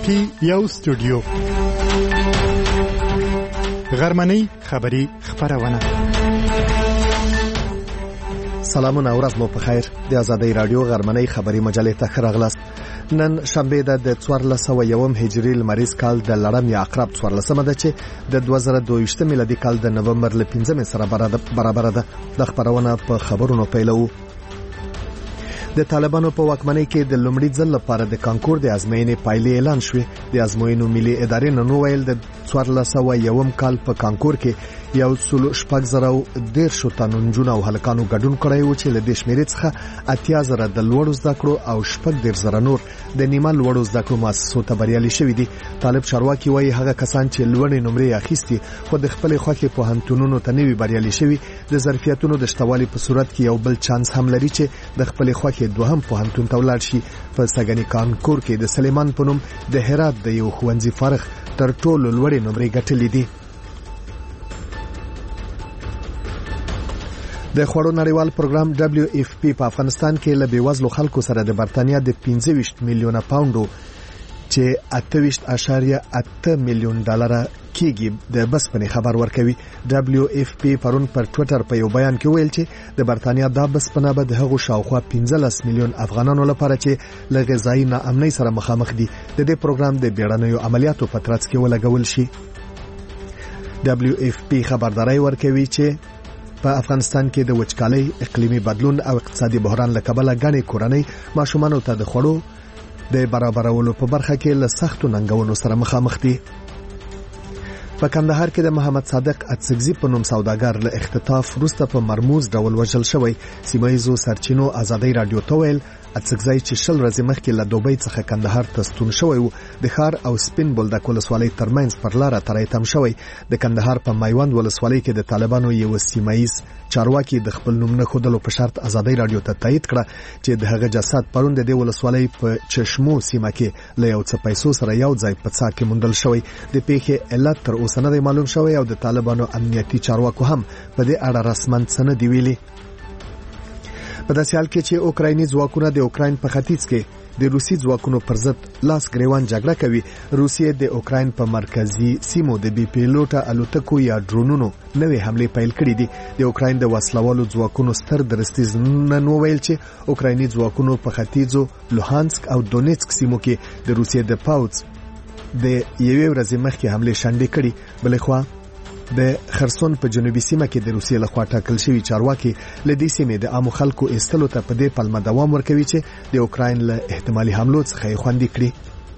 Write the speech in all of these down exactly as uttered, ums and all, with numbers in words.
پی یو سټوډیو غرمنۍ خبری خبرونه. سلامونه اورز مو په خیر. د آزادۍ رادیو غرمنۍ خبری مجلې ته خراغلاست. نن شنبه ده د څوارلس سوه یوم هجری لمریز کال د لړم یا عقرب څوارلسمه ده چې د دوه زره دوه ویشت میلادي کال د نومبر ل پنځمې سره برابر ده. د خبرونه په خبرونو پیلو. د طالبانو په واکمنۍ کې د لومړي ځل لپاره د کانکور د ازموینې پایلې اعلان شوې. د ازموینو ملي ادارې نن ویل د څوارلس سوه یوم کال په کانکور کې یو سل شپږ زره دیرش تنو نجونو او هلکانو ګډون کړی و چې له دې شمیرې څخه اتیا زره د لوړو زده کړو او شپږ دیرش زره نور د نیمه لوړو زده کړو مؤسسو ته بریالي شوي دي. طالب چارواکي وایي هغه کسان چې لوړې نمرې اخیستي خو د خپلې خوښې پوهنتونونو ته نوي بریالي شوي د ظرفیتونو د شتوالي په صورت کې یو بل چانس هم لري چې د خپلې خوښې دوهم پوهنتون ته ولاړ شي. په سګنی کانکور کې د سلیمان په نوم د هرات د یو ښوونځي فارغ تر ټولو لوړې نمرې ګټلې دي. د خوړو نړیوال پروګرام دبليو اف پی په افغانستان کې له بیوزلو خلکو سره د برتانیا د پنځه ویشت میلیونه پاونډو چې اته ویشت اعشاریه اته میلیون ډالر کېږي د بسپنې خبر ورکوي. دبليو اف پی پرون پر ټوئیټر په یو بیان کې ویل چې د برتانیا د بسپنه به د هغو شاوخوا پنځلس میلیون افغانانو لپاره چې له غذایي ناامنۍ سره مخامخ دي د دې پروګرام د بیړنیو عملیاتو په ترڅ کې ولګول شي. دبليو اف پی خبرداري ورکوي چې په افغانستان کې د وچکالۍ، اقلیمي بدلون او اقتصادي بحران له کبله غني کورنۍ ماشومانو ته د خوړو د برابرولو په برخه کې له سختو ننګونو سره مخامخ دي. په کندهار کې د محمد صادق اتسګزي په نوم سوداګر له اختطاف وروسته په مرموز ډول وژل شوی. سیمایزو سرچینو آزادۍ رادیو ته ویل اتسګزي چې شل ورځې مخکې له دوبۍ څخه کندهار ته ستون شوی و. د ښار او سپین بولدک ولسوالۍ ترمنځ پر لاره ترې تم شوی. د کندهار په میوند ولسوالۍ کې د طالبانو یو سیمایز چارواکي د خپل نوم نه خودلو په شرط آزادۍ رادیو ته تایید کړه چې د هغه جسد پرون د دې ولسوالۍ په چشمو سیمه کې له یو څه پیسو سره یو ځای په څا کې موندل شوی. د پیښې علت تر اوسه نه معلوم شوی او د طالبانو امنیتي چارواکو هم په دې اړه رسماً څه نه دی ویلي. په داسې حال کې چې اوکرایني ځواکونه د اوکراین په ختیځ کې د روسي ځواکونو پر ضد لاس ګریوان جګړه کوي. روسیې د اوکراین په مرکزی سیمو د بي پیلوټه الوتکو یا ډرونونو نوې حمله پیل کړې دي. د اوکراین د وسلوالو ځواکونو ستر درستیز نن ویل چې اوکرایني ځواکونو په ختیځو لوهانسک او دونیتسک سیمو کې د روسیې د پاوځ د یوې ورځې مخکې حمله شنډې کړې. بلې خوا د خرسون په جنوبي سیمه کې د روسیې لخوا ټاکل شوی چارواکي له دې سیمې د عامو خلکو ایستلو ته په دې پلمه دوام ورکوي چې د اوکراین له احتمالي حملو څخه خوندي کړي.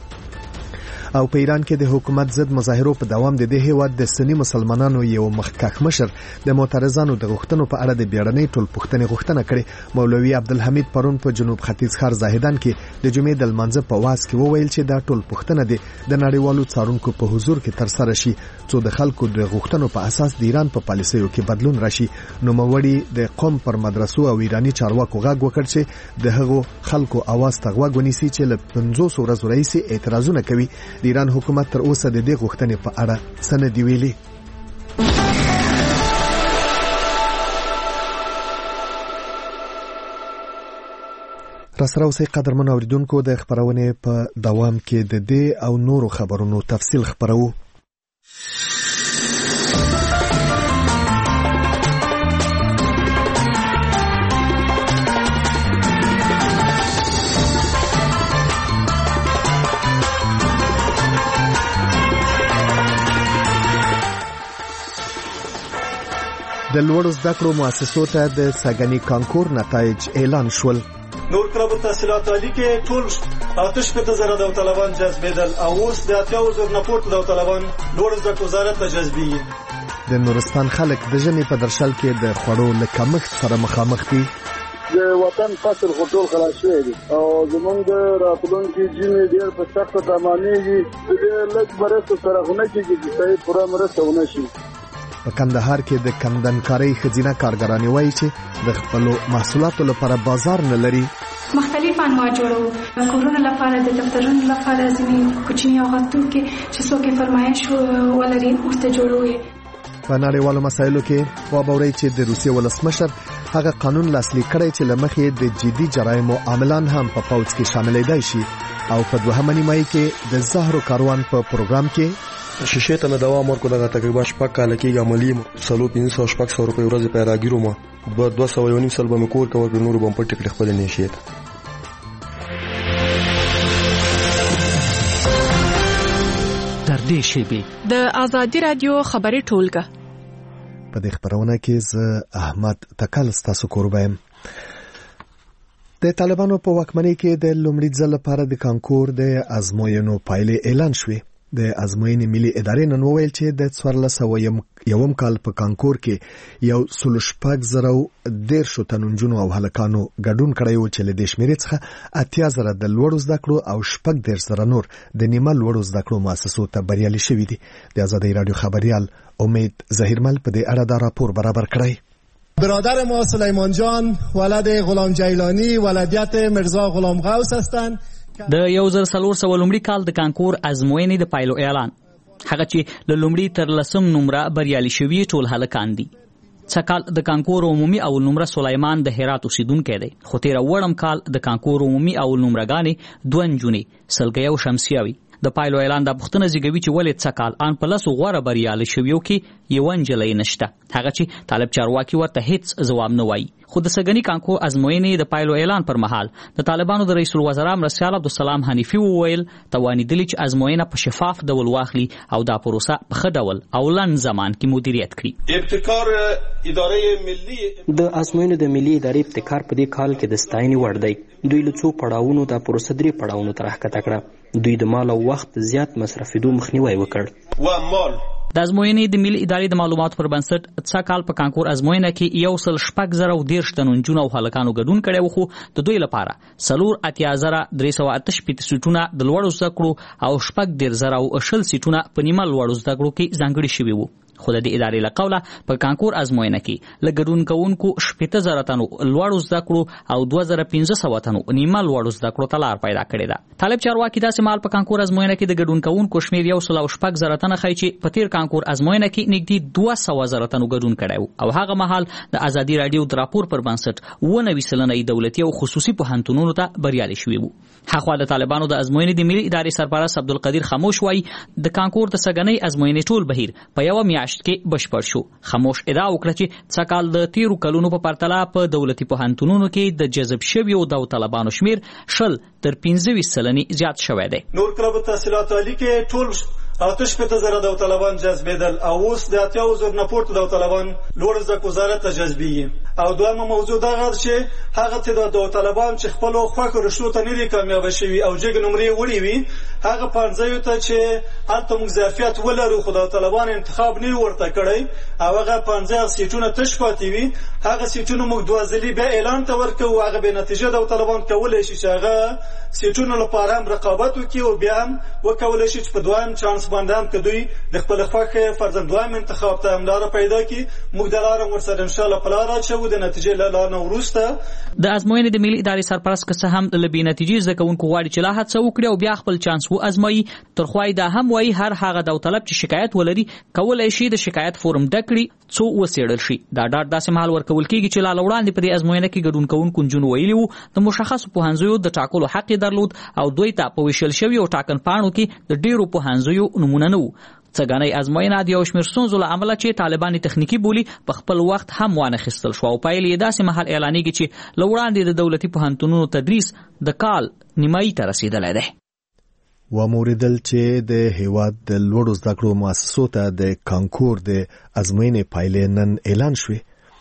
او په ایران کې د حکومت ضد مظاهرو په دوام د دې هیواد د سنی مسلمانانو یو مخکښ مشر د معترضانو د غوښتنو په اړه د بیړنۍ ټولپوښتنې غوښتنه کړې. مولوي عبدالحمید پرون په جنوب ختیځ ښار زاهدان کې د جمعې د لمانځه په واز کې وویل چې دا ټولپوښتنه د نړیوالو څارونکو په حضور کې ترسره شي څو د خلکو د غوښتنو په اساس د ایران په پالیسیو کې بدلون راشي. نوموړي د قوم پر مدرسو او ایرانی چارواکو غږ وکړ چې د هغو خلکو اواز ته غوږ ونیسي چې له پنځوس ورځو راهیسې اعتراضونه کوي. د ایران حکومت تر اوسه د دې غوښتنې په اړه څه نه دی ویلي. راسره اوسئ قدرمن اوریدونکو. د خبرونې په دوام کې د دې او نورو خبرونو تفصیل خبرو. د لوړو زده کړو مؤسسو ته د سګنی کانکور نتایج اعلان شول. نور طلب التحصیلات عالی کې ټول آتش په زره د طالبان جذبیدل او اوس د اتیا زر نه پورته د طالبان لوړ زده کړو وزارت ته جذبي. د نورستان خلک د ژمي په درشل کې د خوړو له کمښت سره مخامخ دي. د وطن فصل خطول خلاص شوی دی او زمونږ د راتلونکي ژمي ډېر په سخته تمامېږي. ډېر لږ مرسته سره خونه کېږي چې صحیح پوره مرسته ونه شي. په کندهار کې د کندنکارۍ ښځینه کارګرانې وایي چې د خپلو محصولاتو لپاره بازار نه لري. مختلف انواع جوړو کورونو لپاره د دفترونو لپاره ځینې کوچني او غټو کې چې څوک فرمایش ولري ورته جوړوي. په نړیوالو مسایلو کې وابورئ چې د روسیې ولسمشر هغه قانون لاسلیک کړی چې لمخې د جدي جرایمو عاملان هم په پوځ کې شاملېدای شي او په دوهمه نیمایي کې د زهرو کاروان په پروګرام کې شیشه ته دوام ورکړو دغه تقریبا شپږ کال کې عملی سلو پنځه سوه شپږ سوه روپۍ ورځ پیدا ګیرو ما دوه سوه یو نیم سل به مې کور کور په نورو بم پټ کړ خپل نشیت تر دې شیبې د ازادي رادیو خبري ټولګه په دې خبرونه کې زه احمد تکل ستاسو کوربایم. د طالبانو په واکمنۍ کې د لومړي ځل لپاره د کانکور د ازموینو پایلې اعلان شوې. د ازموینې ملي ادارې نن وویل چې د څوارلس سوه یوم کال په کانکور کې یو سل شپږ زره دیرش تنو نجونو او هلکانو ګډون کړی و چې له دې شمیرې څخه اتیا زره د لوړو زده کړو او شپږ دېرش زره نور د نیمه لوړو زده کړو مؤسسو ته بریالي شوي دي. د آزادۍ رادیو خبریال امید ظهیرمل په دې اړه دا راپور برابر کړی. برادر ما سلیمان جان ولد غلام جیلانی ولدیت مرزا غلام غوث هستند. د یو زر څلور سوه لومړي کال د کانکور ازموینې د پایلو اعلان. هغه چې له لومړي تر لسم نمره بریالي شوي ټول هلکان دي. څه کال د کانکور عمومي اول نمره سلیمان د هرات اوسیدونکی دی، خو تېره وړم کال د کانکور عمومي اول نمرهګانې دوه نجونې سلګۍ او شمسیه وي. د پایلو اعلان د پوښتنه زیږوي چې ولې څه کال ان په لسو غوره بریالي شویو کې یوه نجلۍ نشته، هغه چې طالب چارواکي ورته هیڅ ځواب نه وایي. خو د سږني کانکور ازموینې د پایلو اعلان پر مهال د طالبانو د رئیس الوزرا مرسیال عبدالسلام حنیفي وویل توانیدلی چې ازموینه په شفاف ډول واخلي او دا پروسه په ښه ډول او لنډ زمان کې مدیریت کړي. ابتکار ادارې ملي د ازموینو د ملي ادارې ابتکار په دې کال کې د ستاینې وړ دی. دوی له څو پړاوونو دا پروسه درې پړاوونو ته راښکته کړه. دوی د مال او وخت زیات مصرفېدو مخنیوی وکړ. و مال د ازموینې د ملي ادارې د معلوماتو پر بنسټ څه کال په کانکور ازموینه کې یو سل شپږ زره او دېرش تنو نجونو او هلکانو ګډون کړی و، خو د دوی لپاره څلور اتیا زره درې سوه اته شپېته سیټونه د لوړو زده کړو او شپږ دېرش زره او شل سیټونه په نیمه لوړو زده کړو کې ځانګړي شوي وو. خو د دې ادارې له قوله په کانکور ازموینه کې له ګډون کوونکو شپېته زره تنو لوړو زده کړو او دوه زره پنځه سوه تنو نیمه لوړو زده کړو ته لار پیدا کړې ده. طالب چارواکي داسې مهال په کانکور ازموینه کې د ګډون کوونکو شمېر یو سل او شپږ زره تنه ښیي چې په تېر کانکور ازموینه کې نږدې دوه سوه زره تنو ګډون کړی و او هغه مهال د ازادي راډیو د راپور پر بنسټ اووه نوي سلنه یې دولتي او خصوصي پوهنتونونو ته بریالي شوي وو. هاخوا د طالبانو د ازموینې د ملي ادارې سرپرست عبدالقدیر خاموش وایي د کانکور د سږنۍ ازموینې ټول بهیر په یوه میاشت کې بشپړ شو. خاموش ادعا وکړه چې څه کال د تیرو کلونو په پرتله په دولتي پوهنتونونو کې د جذب شویو داوطلبانو شمیر شل تر پنځه ویشت سلنې زیات شوی دی. نور کله په تحصیلات عالی کې ټول آتش شپېته زره داوطلبان جذبېدل او اوس د اتیاو زره نه پورته داوطلبان لوړ زده کړو وزارت ته جذبېږي. او دویمه موضوع دغه چې هغه تعداد داوطلبان چې خپلو خوښو رشتو ته نه دي کامیابه شوي او جګ نمرې وړي وي هغه پانځیو ته چې هلته موږ ظرفیت ولرو خو داوطلبان انتخاب نه ورته کړی او هغه پانځه سیټونه تش پاتې وي هغه سیټونه موږ دوه ځلې بیا اعلان ته ورکوو هغه بې نتیجه داوطلبان کولی شي چې هغه سیټونو لپاره هم رقابت وکړي او بیا هم وکولی شي چې په دویم چانس باندې هم که دوی د خپل خوښې فرضاً دویم انتخاب ته هم لاره پیدا کړي موږ د لاره ورسره انشاءالله په لاره اچوو د نتیجې له لاره نه وروسته. د ازموینې د ملي ادارې سرپرست که څه هم له بې نتیجې زده کوونکو غواړي چې لا هڅه وکړي او بیا خپل چانس وازمایي. تر خوا یې دا هم وایي هر هغه داوطلب چې شکایت ولري کولی شي د شکایت فورم ډک کړي څو وڅېړل شي. دا ډاډ داسې مهال ورکول کېږي چې لا له وړاندې په دې ازموینه کې ګډون کوونکو نجونو ویلي وو د مشخصو پوهنځیو د ټاکلو حق یې درلود او دوی ته په ویشل شویو ټاکنپاڼو کې د ډېرو پوهنځیو نومونه نه وو. څګنۍ ازموینه د یو شمېر ستونزو له امله چې طالبان تخنیکي بولي په خپل وخت هم وانخیستل شو او پایلې یې داسې مهال اعلانېږي چې له وړاندې د دولتي پوهنتونونو تدریس د کال نیمایي ته رسېدلی دی. وموریدل چې د هیواد د لوړو زده کړو مؤسسو ته د کانکور د ازموینې پایلې نن اعلان شوې.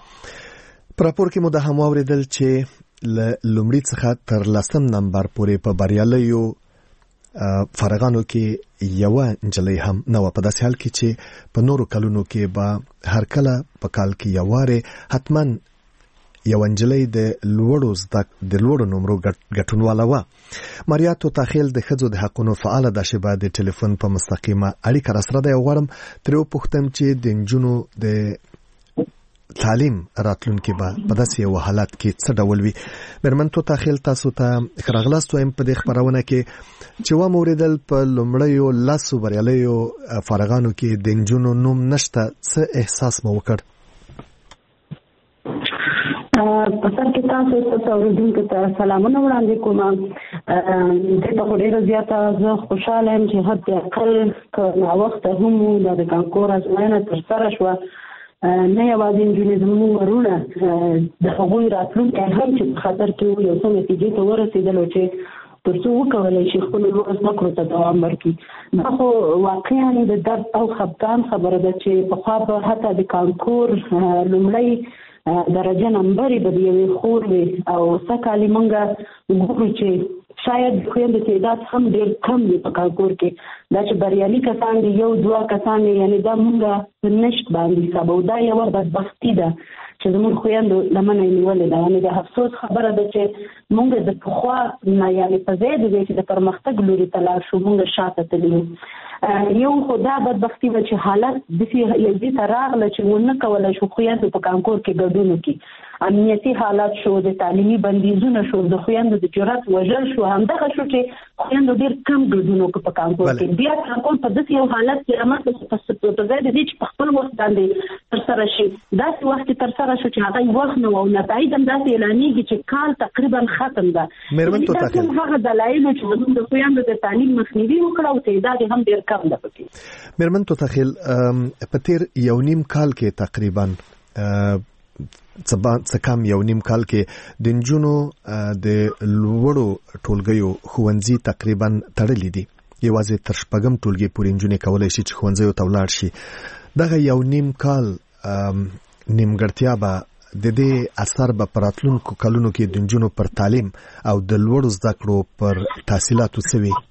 په راپور کې مو دا هم واورېدل چې له لومړي څخه تر لسم نمبر پورې په بریالیو فارغانو کې یوه نجلۍ هم نه وه. په داسې حال کې چې په نورو کلونو کې به هر کله په کال کې یو وارې حتما یوه نجلۍ د لوړو زده د لوړو نمرو ګټونواله وه. ماریا توتاخیل د ښځو د حقونو فعاله ده چې به د ټلیفون په مستقیمه اړیکه راسره ده. غواړم ترې وپوښتم چې د نجونو د تعلیم راتلونکي به په داسې یو حالت کې څه ډول وي. مېرمن توتاخیل تاسو ته ښه راغلاست وایم په دې خپرونه کې چې واورېدل په لومړیو لسو بریالیو فارغانو کې د نجونو نوم نشته څه احساس مو وکړ؟ په سر کې تاسو ته اوریدونکو ته سلامونه وړاندې کوم. د په ډیره زیاته زه خوشاله یم چې حتی اقل که وخت هم د کانکور ازموینه ترسره شوه، نه یوازې نجونې زموږ ورونه د هغوی راتلونکی هم چې په خطر کې وو یو څه نتیجې ته ورسېدلو چې تر څو وکولی شي خپلو لوړو زده کړو ته دوام ورکړي. دا خو واقعا د درد او خفګان خبره ده چې پخوا به حتی د کانکور لومړی درجه نمبرې به د یوې خور وي او سږکال یې موږ ګورو چې شاید د خویندو تعداد هم ډېر کم وي په کانکور کې. دا چې بریالي کسان دي یو دوه کسان یعنې دا موږ په نشت باندې حسابوو. دا یوه بدبختي ده چې زموږ خویندو لمنه یې نیولې ده. یعنې د افسوس خبره ده چې موږ د پخوا نه یعنې په ځای د دی چې د پرمختګ لوري ته لاړ شو موږ شاته تللي یو. یو خو دا بدبختي وه چې حالت داسې یو دې ته راغله چې ونه کولی شو خویندو په کانکور کې ګډون وکړي. امنیتي حالات شو، د تعلیمي بندیزونه شو، د خویندو د جرأت وژل شو. همدغه شو چې خویندو ډېر کم ګډون وکړو په کانکور کې. بیا کانکور په داسې یو حالت کې رامنځته شو په ځای د دې چې په خپل وخت باندې ترسره شي، داسې وخت کې ترسره شو چې هغه وخت نه و او نتایج هم داسې اعلانېږي چې کال تقریبا ختم ده. مېرمن توتاخیل هغه دلایلو چې زموږ د خویندو د تعلیم مخنیوي وکړه او تعداد هم ډېر کم ده پکې. مېرمن توتاخیل په تېر یو نیم کال کې تقریبا څه کم یو نیم کال کې د نجونو د لوړو ټولګیو ښوونځي تقریبا تړلي دي. یوازې تر شپږم ټولګي پورې نجونې کولی شي چې ښوونځیو ته ولاړ شي. دغه یو نیم کال نیمګړتیا به د دې اثر به په راتلونکو کلونو کې د نجونو پر تعلیم او د لوړو زده کړو پر تحصیلاتو څه وي؟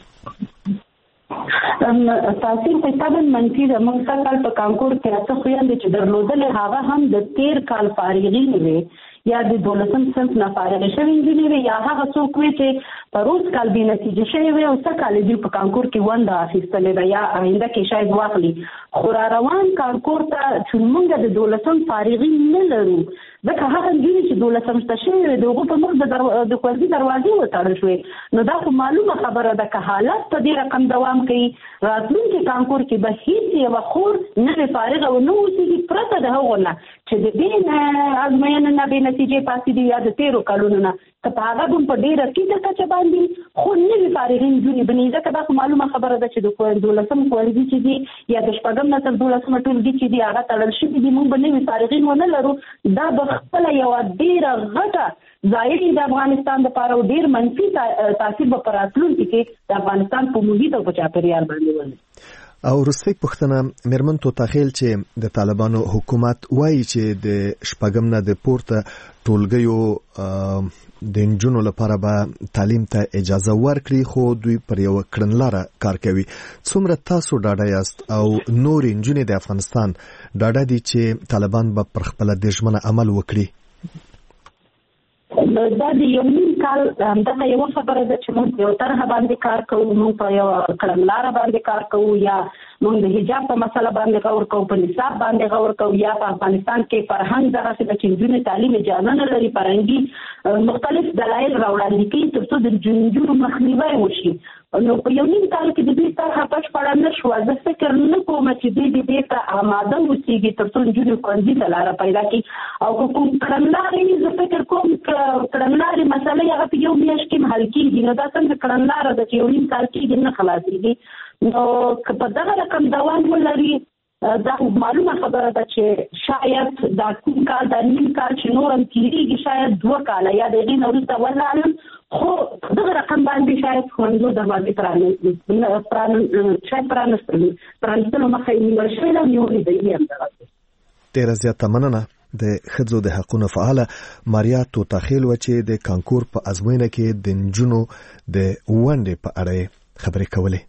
تاثیر خو طبعا منفي ده. موږ سږ کال په کانکور کې اته خویندې چې درلودلې هغه هم د تېر کال فارغین وي یا د دولسم صنف نه فارغې شوي نجونې وي یا هغه څوک وي چې په روز کال بې نتیجې شوي وي او سږ کال دوی په کانکور کې ونډه اخیستلې ده یا آینده کې شاید واخلي. خو را روان کانکور ته چې موږ د دولسم فارغین نه لرو ځکه هغه نجونې چې دولسم شته شوي وي د هغو په مخ د ښوونځي دروازې وتړل شوې. نو دا خو معلومه خبره ده که حالت په دې رقم دوام کوي راتلونکي کانکور کې به هېڅ یوه خور نوې فارغه ونه اوسېږي پرته د هغو نه چې د دې ازموینې نه بې نتیجې پاتې دي یا د تېرو کلونو نه که په هغه هم په ډېره ټیټه کچه باندې خو نوې فارغې نجونې بني. ځکه دا خو معلومه خبره ده چې د دولسم ښوونځي چې دي یا د شپږم نه تر دولسمه ټولګي چې دي هغه تړل شوي دي. موږ به نوې فارغین ونه لرو. دا به خپله یوه ډېره غټه ضایع د افغانستان دپاره او ډېر منفي تاثیر به په راتلونکي کې د افغانستان په محیط او په چاپېریال باندې ولري. او وروستۍ پوښتنه مېرمن توتاخیل چې د طالبانو حکومت وایي چې د شپږم نه د پورته ټولګیو د نجونو لپاره به تعلیم ته اجازه ورکړي خو دوی پر یوه کړنلاره کار کوي. څومره تاسو ډاډه یاست او نورې نجونې د افغانستان ډاډه دي چې طالبان به پر خپله د ژمنه عمل وکړي؟ دا د یو نیم کال همدغه یوه خبره ده چې موږ په یو طرحه باندې کار کوو، موږ په یوه کړنلاره باندې کار کوو یا موږ د حجاب په مسله باندې غور کوو، په نصاب باندې غور کوو یا په افغانستان کې فرهنګ دغسې ده چې نجونې تعلیم اجازه نه لري. فرهنګي مختلف دلایل راوړاندې کوي تر څو د نجونو مخنیوی وشي. نو په یو نیم کال کې د دوی طرحه بشپړه نه شوه. زه فکر نه کوم چې دوی د دې ته آماده اوسېږي تر څو نجونې ښوونځي ته لاره پیدا کړي. او که کوم کړنلارې زه فکر کوم کړنلارې مسلې هغه په یو میاشت کې حل کېږي نو دا څنګه کړنلاره ده چې یو نیم کال کېږي نه خلاصېږي. نو که په دغه رقم دوام ولري دا معلومه خبره ده چې شاید دا کوم کال دا نیم کال چې نور هم تېرېږي شاید دوه کاله یا د هغې نه وروسته ولاړم خو دغه رقم باندې شاید ښوونځو دروازې شاید پرانستلو مخه یې نیول شوې ده او نیولې ده یې همدغسې. ډېره زیاته مننه. د ښځو د حقونو فعاله ماریا توتاخیل وه چې د کانکور په ازموینه کې د نجونو د ونډې په اړه یې خبرې کولې.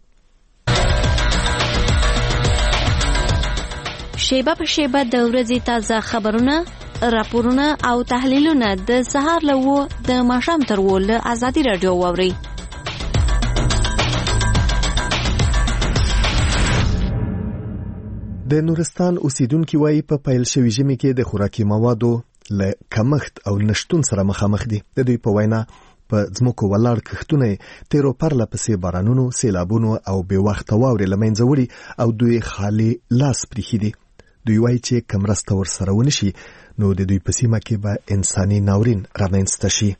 شیبه په شیبه د ورځې تازه خبرونه، راپورونه او تحلیلونه د سهار له اوه د ماښام تر اوه له ازادي راډیو واورئ. د نورستان اوسیدونکي وایي په پیل شوي ژمي کې د خوراکي موادو له کمښت او نشتون سره مخامخ دي. د دوی په وینا په ځمکو ولاړ کښتونه تیرو پرله پسې بارانونو، سیلابونو او بې وخته واورې له منځه وړي او دوی خالي لاس پریښي دي. دوی وایي چې که مرسته ورسره ونه شي نو د دوی په سیمه کې به انساني ناورین رامنځته شي.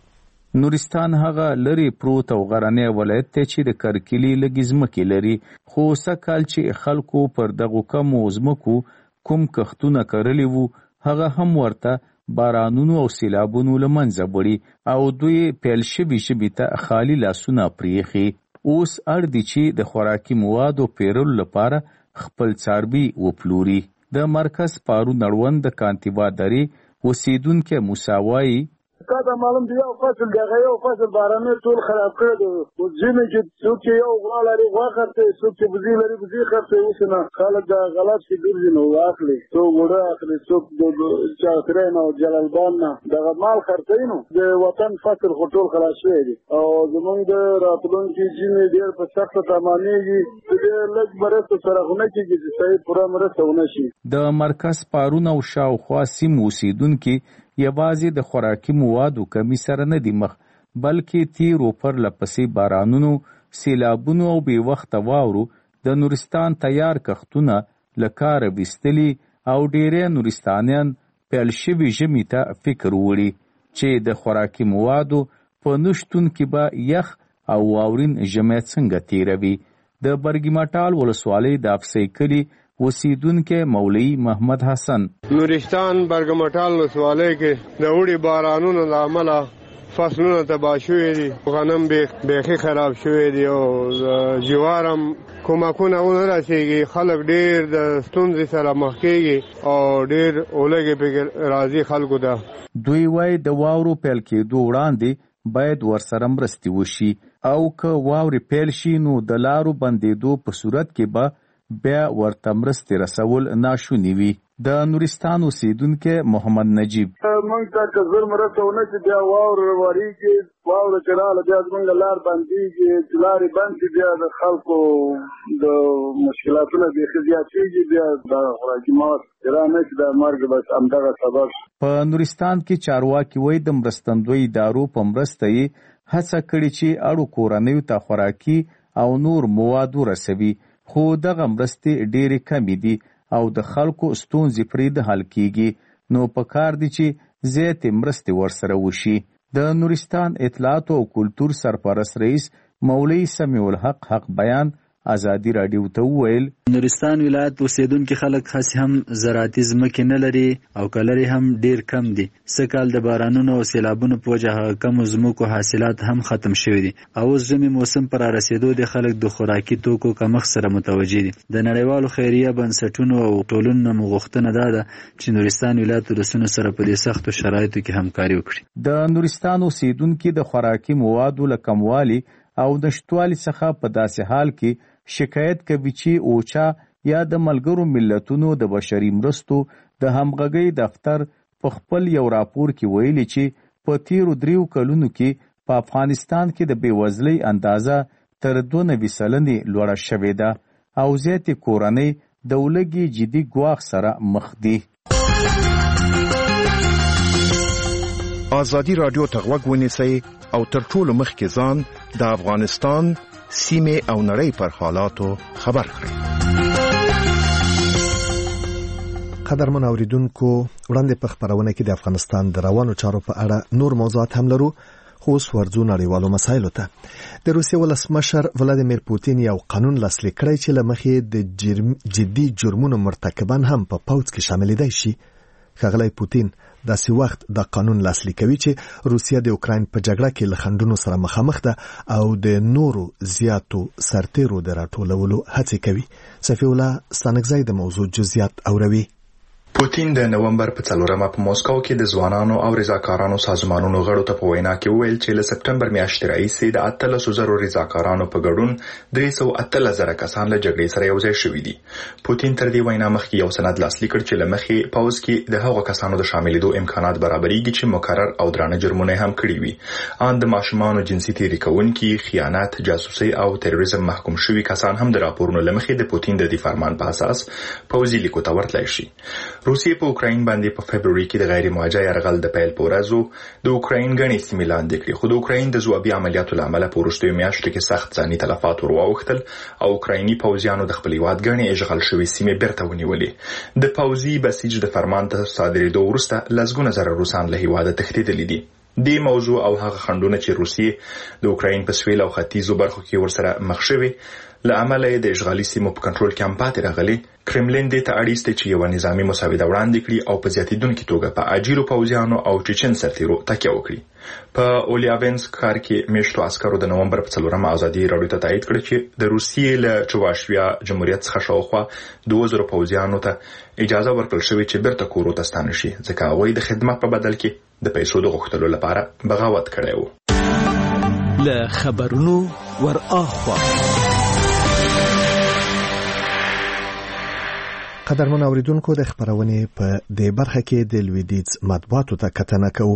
نورستان هغه لري پروت او غرنی ولایت ته چې د کرکلی لږ ځمکې لري، خو سکهال چې خلکو پر دغو کمو ځمکو کوم کښتونه کرلی وو هغه هم ورته بارانونو او سیلابونو له منځه وړي او دوی پیل شوي ژبې ته خالي لاسونه پرېښي. اوس اړ دي چې د خوراکي موادو پیرلو لپاره خپل څاروي وپلوري. د مرکز پارون اړوند د کانتیبا درې اوسیدونکی موسی وایي تا ته معلوم دی یو فصل دغه یو فصل بارانه ټول خراب کړی دی. او ځینې چې څوک یو غوا لري غوا خرڅوي، څوک چې بزي لري بزي خرڅوي. اوس نه خلک د غلط شي ګرځي نو واخلي، څوک وړه اخلي، څوک د چاغترین او جلالبان نه دغه مال خرڅوي. نو د وطن فصل خو ټول خلاص شوی دی او زمونږ د راتلونکي ځینې ډېر په سخته تمامېږي. ډېر لږ مرسته سره خو نه کېږي چې صحیح پوره مرسته ونه شي. د مرکز پارون او شاوخوا سیمو اوسیدونکي یوازې د خوراکي موادو کمی سره نه دی مخ، بلکې تیرو پر لپسې بارانونو، سیلابونو او بې وخته واورو د نورستان تیار کښتونه له کاره ویستلي او ډېری نورستانیان پیل شوي ژمي ته فکر وړي چې د خوراکي موادو په نشتون کې به یخ او واورین ژمی څنګه تیروي. د برګمټال ولسوالۍ د افسۍ کلي اوسیدونکی مولوي محمد حسن نورستان برګمټال ولسوالۍ کې د وړي بارانونو له امله فصلونه تباه شوي دي، غنم بیخي خراب شوي دي او جوارم کومکونه ونه رسېږي. خلک ډېر د ستونزې سره مخ کېږي او ډېر اولګې پکې راځي خلکو ته. دوی وایي د واورو پیل کېدو وړاندې باید ورسره مرستې وشي او که واورې پیل شي نو د لارو بندېدو په صورت کې به بیا ورته مرستې رسول ناشوني وي. د نورستان اوسیدونکی محمد نجیب موږ ته که زر مرسته ونه شي بیا واوره وریږي، واوره چې راغله بیا زموږ لار بندېږي، چې لارې بند شي بیا د خلکو د مشکلاتونه بیخي زیاتېږي. بیا د خوراکي مواد چې را نه شي د مرګ بس همدغه سبب. په نورستان کې چارواکي وایي د مرستندوی ادارو په مرسته یې هڅه کړې چې اړو کورنیو ته خوراکي او نور مواد ورسوي، خو دغه مرستې ډېرې کمې دي او د خلکو ستونزې پرې د حل کیږي. نو پکار دي چې زیاتې مرستې ورسره وشي. د نورستان اطلاعاتو او کلتور سرپرست رئیس مولوي سمیع الحق حق بیان ازادي راډیو ته وویل نورستان ولایت اوسیدونکي خلک خاص هم زراعتي ځمکې نه لري او کلري هم ډیر کم دي. سکهال د بارانونو او سیلابونو په وجه کم ځمکو حاصلات هم ختم شوي دي او اوس ژمي موسم پر رسیدو د خلک د خوراکي توکو کمښت سره متوجه دي. د نړیوالو خیریه بنسټونو او ټولنو مغوښتنه ده چې نورستان ولایت ولسونو سره په دې سختو شرایطو کې همکاري وکړي. د نورستان اوسیدونکي د خوراکي موادو له کموالي او نشټوالي څخه په داسې حال کې شکایت کوي چې اوچا یا د ملګرو ملتونو د بشري مرستو د همغږۍ دفتر په خپل یو راپور کې ویلي چې په تیرو دریو کلونو کې په افغانستان کې د بېوزلۍ اندازه تر دوه نوي سلنې لوړه شوې ده او زیاتې کورنۍ د ولږې جدي ګواښ سره مخ دي. ازادي راډیو ته غوږ ونیسئ او تر ټولو مخکې ځان د افغانستان سیمه او نړۍ پر حالاتو خبر کړئ. قدرمن اوریدونکو وړاندې په خبرونه کې د افغانستان د روانو چارو په اړه نور موضوعات هم لرو، خو اوس ورځو نړیوالو مسایلو ته. د روسیې ولسمشر ولادیمیر پوتین یو قانون لاسلیک کړی چې له مخې د جرم جدي جرمونو مرتکبان هم په پوځ کې شامل دي شي. ښاغلی پوتین داسې وخت د قانون لاسلیک کوي چې روسیه د اوکراین په جګړه کې له خنډونو سره مخامخ ده او د نورو زیاتو سرتیرو د راټولولو هڅې کوي. صفی الله ستانکزی د موضوع جزئیات اوروي. پوتین د نومبر په څلورمه په موسکو کې د ځوانانو او رضاکارانو سازمانونو غړو ته په وینا کې وویل چې له سپټمبر میاشتې راهیسې د اتلسو زرو رضاکارانو په ګډون درې سوه اتلس زره کسان له جګړې سره یوځای شوي دي. پوتین تر دې وینا مخکې یو سند لاسلیک کړ چې له مخې پوځ کې د هغو کسانو د شاملېدو امکانات برابرېږي چې مکرر او درانه جرمونه هم کړي وي. ان د ماشومانو جنسي تېري کوونکي، خیانت، جاسوسي او تروریزم محکوم شوي کسان هم د راپورونو له مخې د پوتین د دې فرمان په اساس پوځي لیکو ته ورتلی شي. روسیې په اوکراین باندې په فبروري کې د غیر موجه یرغل د پیل په ورځو د اوکراین غني سیمې لاندې کړې، خو د اوکراین د ځوابي عملیاتو له امله په وروستیو میاشتو کې سخت ځاني تلفات ور واوښتل او اوکرایني پوځیانو د خپل هیواد غني اشغال شوې سیمې بیرته ونیولې. د پوځي بسیج د فرمان تر صادرېدو وروسته لسګونه زره روسان له هیواده تښتېدلي دي. دې موضوع او هغه خنډونه چې روسیې د اوکراین په سویل او ختیځو برخو کې ورسره مخ شوي له امله یې د اشغالي سیمو په کنټرول کې هم پاتې راغلي. کرملین دې ته اړ ایستی چې یوه نظامي مسوده وړاندې کړي او په زیاتېدونکې توګه په اجیرو پوځیانو او چچن سرتیرو تکیه وکړي. په اولیابینسک ښار کې میشتو عسکرو د نومبر په څلورمه ازادي راډیو ته تایید کړ چې د روسیې له چواشویا جمهوریت څخه شاوخوا دوه زره پوځیانو ته اجازه ورکړل شوې چې بیرته کورو ته ستانه شي، ځکه هغوی د خدمت په بدل کې د پیسو د غوښتلو لپاره بغاوت کړی و. له خبرونو ور اخوا قدرمن اوریدونکو د خبرونې په دې برخه کې د لویدیځ مطبوعاتو ته کتنه کوو.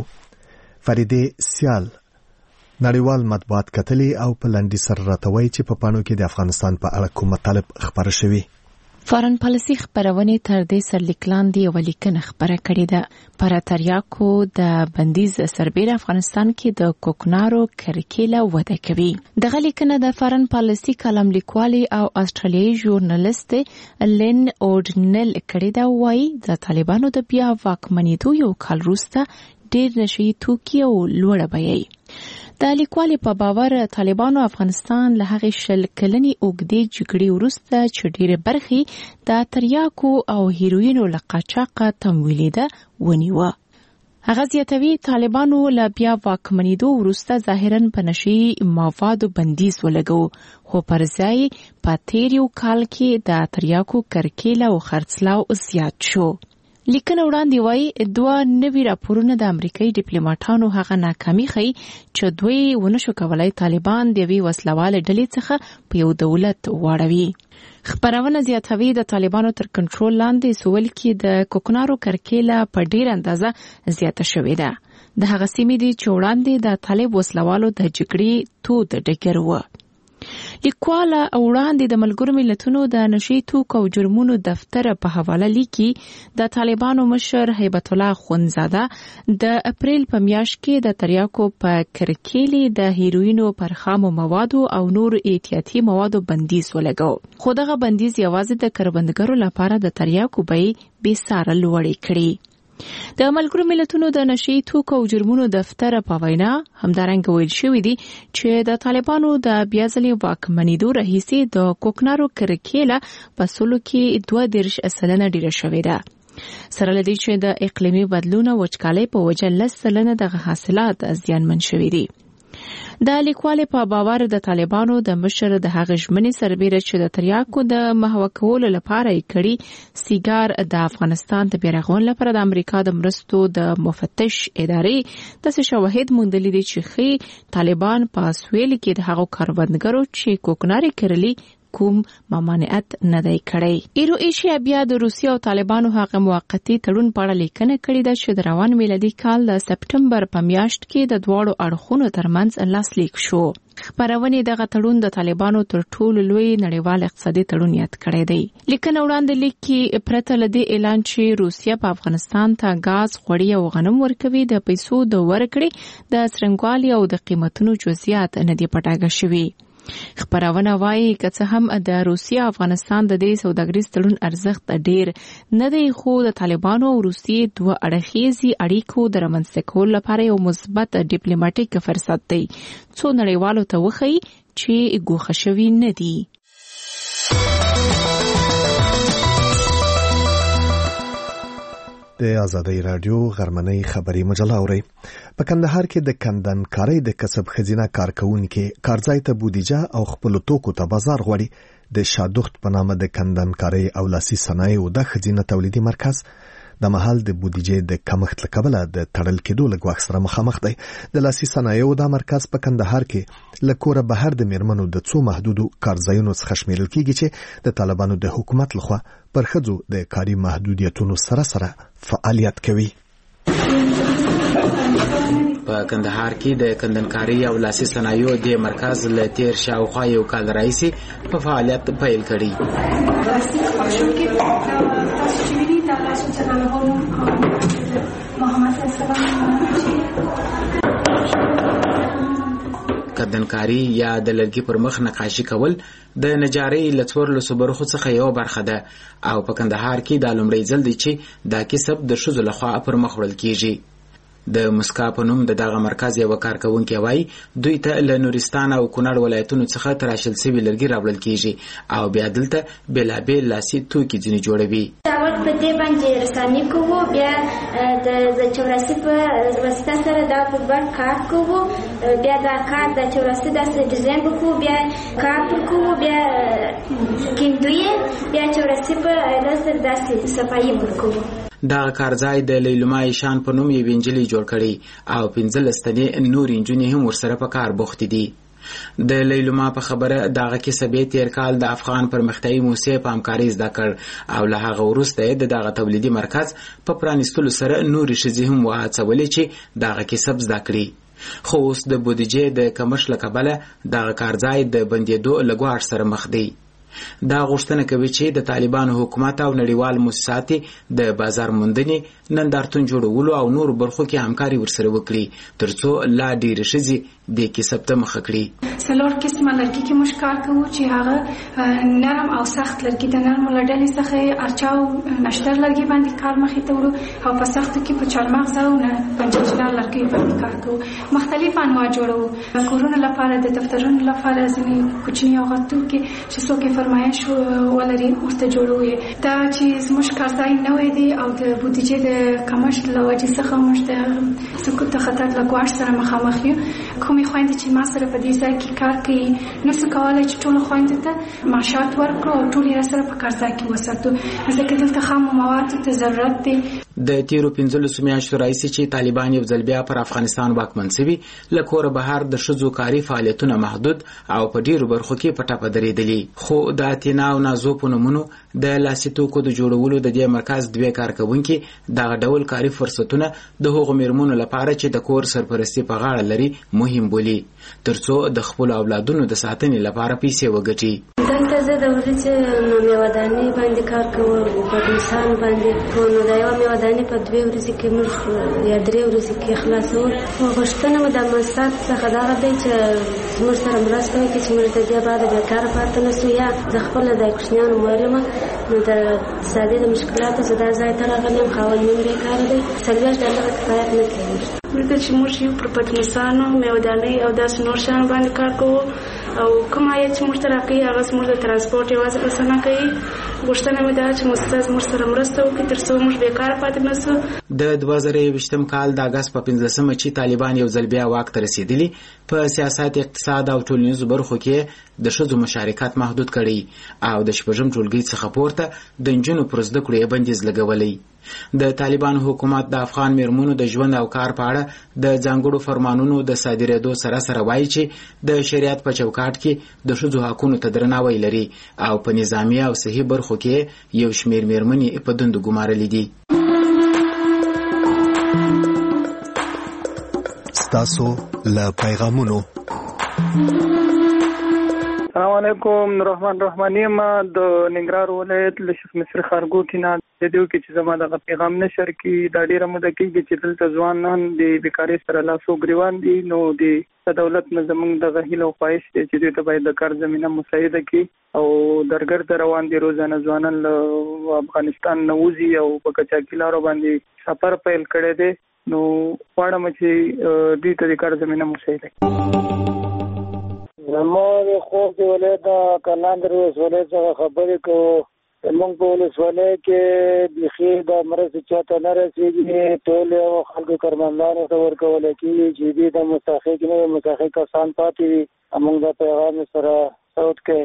فریدې سیال نړیوال مطبوعات کتلې او په لنډي سره راتوي چې په پاڼو کې د افغانستان په اړه کوم مطالب خبره شوي. فارن پالیسي خبرونه تر دې سرلیکلان دی ولیکنه خبره کړې ده. پر تریاکو د بندیز سربېره افغانستان کې د کوکنارو کرکیله وده کوي. د غلیکنه د فارن پالیسي کالم لیکوالي او استرالیایي ژورنالیست لین اورډنل کړې ده، وایي د طالبانو د بیا واکمنېدو یو کال وروسته ډېر نشي توکي او لوړه بیه. د لیکوالي په باور طالبانو افغانستان له هغې شل کلنې اوږدې جګړې وروسته چې ډېرې برخې د تریاکو او هیروینو له قاچاقه تمویلېده ونیوه. هغه زیاتوي طالبانو له بیا واکمنېدو وروسته ظاهراً په نشي موادو بندیز ولګو، خو پر ځای په تیر یو کال کې د تریاکو کرکیله او خرڅلاو زیات شو. لیکنه وړاندې وایي دوه نوي راپورونه د امریکایي ډیپلوماټانو هغه ناکامي ښیي چې دوی ونشو کولای طالبان د یوې وسلوالې ډلې څخه په یو دولت واړوي. خبرونه زیاتوي د طالبانو تر کنټرول لاندې سویل کې د کوکنارو کرکیله په ډیر اندازه زیاته شوې ده. د هغه سیمې دي چې وړاندې د طالب وسلوالو د جګړې تود ډګر و. لیکواله وړاندې د ملګرو ملتونو د نشي توکو او جرمونو دفتر په حواله لیکي د طالبانو مشر هیبت الله خونزاده د اپریل په میاشت کې د تریاکو په کرکیلې د هیروینو پر خامو موادو او نور احتیاطي موادو بندیز ولګاو، خو دغه بندیز یوازې د کروندګرو لپاره د تریاکو بیې بې ساره لوړې کړې. د ملګرو ملتونو د نشي توکو او جرمونو دفتر په وینا همدارنګه ویل شوی دی چې د طالبانو د بیا ځلې واکمنېدو راهیسې د کوکنارو کرکیله په سلو کې دوه دېرش سلنه ډیره شوې ده. سره له دې چې د اقلیمي بدلون او وچکالۍ په وجه لس سلنه دغه حاصلات زیانمن شوي دي. د لیکوالې په باور د طالبانو د مشر د هغه ژمنې سربېره چې د تریاکو د محوه کولو لپاره یې کړي سیګار د افغانستان د بیرغون لپاره د امریکا د مرستو د مفتش ادارې داسې شواهد موندلي دي چې ښیي طالبان په سویل کې د هغو کروندګرو چې کوکنارې کرلي کوم ممانعت نه دی کړی. ایرو ایشیا بیا د روسیې او طالبانو هغه موقتی تړون په اړه لیکنه کړې ده چې د روان میلادي کال د سپټمبر په میاشت کې د دواړو اړخونو ترمنځ لاسلیک شو. خبرونه دغه تړون د طالبانو تر ټولو لوی نړیوال اقتصادي تړون یاد کړی دی. لیکنه وړاندې لیکي پرته له دې اعلان چې روسیه په افغانستان ته غاز، غوړي او غنم ورکوي، د پیسو د ورکړې د څرنګوالي او د قیمتونو جزئیات نه دي پټاګه شوي. خبرونه وایي که څه هم د روسیې افغانستان د دې سوداګریز تړون ارزښت ډیر نه دی، خو د طالبانو او روسیې دوه اړخیزي اړیکو د رامنځته کولو لپاره یو مثبت ډیپلوماټیک فرصت دی څو نړیوالو ته وښیي چې ګوښه شوي نه دي. د آزادۍ رادیو غرمنۍ خبري مجله اوري. په کندهار کې د کندنکارۍ د کسب خزینه کارکونکو کارځای ته بودیجه او خپل توکو ته بازار غوړي. د شادوخت په نامه د کندنکارۍ او لاسي صنایعو د خزینه تولیدي مرکز د محل د بودیجې د کمښت له کبله د تړل کېدو له ګواښ سره مخامخ دی. د لاسي صنایعو د مرکز په کندهار کې له کوره بهر د میرمنو د څو محدودو کارځایونو څخه شمیرل کېږي چې د طالبانو د حکومت لخوا پر ښځو د کاري محدودیتونو سره سره فعالیت کوي. په کندهار کې د کندنکاري او لاسي صنایعو د مرکز له تیر شاوخوا یو کال راهیسې په فعالیت پیل کړی. کندنکاري یا د لرګي پر مخ نقاشي کول د نجارۍ له څوارلسو برخو څخه یوه برخه ده او په کندهار کې دا لومړی ځل دی چې دا کسب د ښځو لخوا پر مخ وړل کیږي. د مسکا په نوم د دغه مرکز یو کارکونکي وایي دوی ته له نورستان او کونړ ولایتونو څخه تراشل شوي لرګي راوړل کیږي او بیا دلته بېلابېل لاسي توکي ځینې جوړوي. اول په دې باندې رسامي کوو، بیا د چوراسي په واسطه سره دا په بر کار کوو، بیا دا کار د چوراسي داسې ډیزاین وکړو، بیا کار کوو، بیا کیندوی، بیا چوراسي په لاسر داسې صفایي ورکوو. دا کارځای د لیلما ایشان په نوم یو انجلۍ جوړ کړی او پنځلس تنې نور انجونې هم ورسره په کار بوختې دي. د لیلما په خبره دغه کسب یې تیر کال د افغان پرمختیایي موسسې په همکارۍ زده کړ او له هغه وروسته یې د دغه تولیدي مرکز په پرانیستلو سره نورې ښځې هم وهڅولې چې دغه کسب زده کړي. خو اوس د بودیجې د کمښت له کبله دغه کارځای د بندېدو له ګواښ سره مخ دی. دا غوښتنه کوي چې د طالبانو حکومت او نړیوال مؤسسات د بازار موندنې، نندارتون جوړولو او نور برخو کې همکاري ورسره وکړي ترڅو لا ډېرې ښځې دې کسب ته مخه کړي. څلور قسمه لرګي کې موږ کار کوو چې هغه نرم او سخت لرګي د نرمو له ډلې څخه ارچا او نشتر لرګي باندې کار مخې ته وړو او په سختو کې په چارمغز او پنجشدار لرګیو باندې کار کوو. مختلف انواع جوړوو، کورونو لپاره، د دفترونو لپاره، ځینې کوچني او غټ توکي چې څوک یې فرمایش ولري ورته جوړوو. دا چې زموږ کارځای نوی دی او د بودیجې د کمښت له وجې څخه موږ د سقوط د خطر له ګواښ سره مخامخ یو. کومې خویندې چې ما سره په دې ځای کې کار کوي نشو کولی چې ټولو خویندو ته معاشات ورکړو او ټول یې راسره په کارځای کې وساتو، ځکه دلته خامو موادو ته ضرورت دی. د تیرو پنځلسو میاشتو راهیسې چې طالبان یو ځل بیا پر افغانستان واکمن شوي، له کوره بهر د ښځو کاري فعالیتونه محدود او په ډېرو برخو کې په ټپه درېدلي. خو د اتینا او نازو په نومونو د لاسي توکو د جوړولو د دې مرکز دوې کارکوونکي دغه ډول کاري فرصتونه د هغو میرمنو لپاره چې د کور سرپرستي په غاړه لري مهم بولي ترڅو د خپلو اولادونو د ساتنې لپاره پیسې وګټي. دلته زه د وریجې میوه‌دانۍ باندې کار کوم، په انسان باندې نو دا یوه میوه‌دانۍ په دوې ورځې کې موږ یا درې ورځې کې خلاصوو. غوښتنه مو د مؤسسات څخه دغه دی چې زموږ سره مرسته وکړي چې موږ د دې بعده بیکاره پاتې نه شو، یا زه خپله د کوچنیانو مور یم نو د اقتصادي د مشکلاتو زه دا ځای ته راغلی یم، خاوند مې بیکاره دی، څلوېښت ډالره کفایت نه کوي. دلته چې موږ یو پر پټنسانو میوه‌دانۍ او داسې نور شیان باندې کار کوو او کوم عاید چې موږ ته راکوي هغه زموږ د ترانسپورټ یوازې اسانه کوي. غوښتنه مې دا چې مؤسسه زموږ سره مرسته وکړي ترڅو موږ بیکاره پاتې نه شو. د دوه زره یوویشتم کال د اګست په پنځلسمه چې طالبان یو ځل بیا واک ته رسېدلي، په سیاست، اقتصاد او ټولنیزو برخو کې د ښځو مشارکت محدود کړی او د شپږم ټولګي څخه پورته د نجونو پر زده کړو یې بندیز لګولی. د طالبانو حکومت د افغان میرمنو د ژوند او کار په اړه د ځانګړو فرمانونو د صادرېدو سره سره وایي چې د شریعت په چوکاټ کې د ښځو حقونو ته درناوی لري او په نظامي او صحي برخو کې یو شمېر میرمنې په دندو ګمارلې دي. ستاسو له پیغامونو. السلام علیکم، رحمان رحمانی ما د ننګرهار ولایت له شیخ مصر خارګوټي نه د دې کې چې زما دغه پیغام نشر کی دا ډیره موده کېږي چې دلته ځوانان د بیکارۍ سره لاسو ګریوان دي، نو د دولت نه زموږ دغه هیله او خواهش دی چې دوی ته باید د کار زمینه مساعده کړي او درګرده روان دي روزانه ځوانان له افغانستان نه وځي او په قاچاقي لارو باندې سفر پیل کړی دی، نو غواړم چې دوی ته د کار زمینه مساعده کړي. زموږ خوب د ولایت د کلاندر ولسوالۍ څخه خبرې کوو. زموږ په ولسوالۍ کې بیخي د مرستې چاته نه رسېږي، ټول خلکو کارمندانو ته ورکولی کېږي چې دوی د مستحق نه وي، مستحق کسان پاتې وي. موږ دا پیغام سره صوت کوي.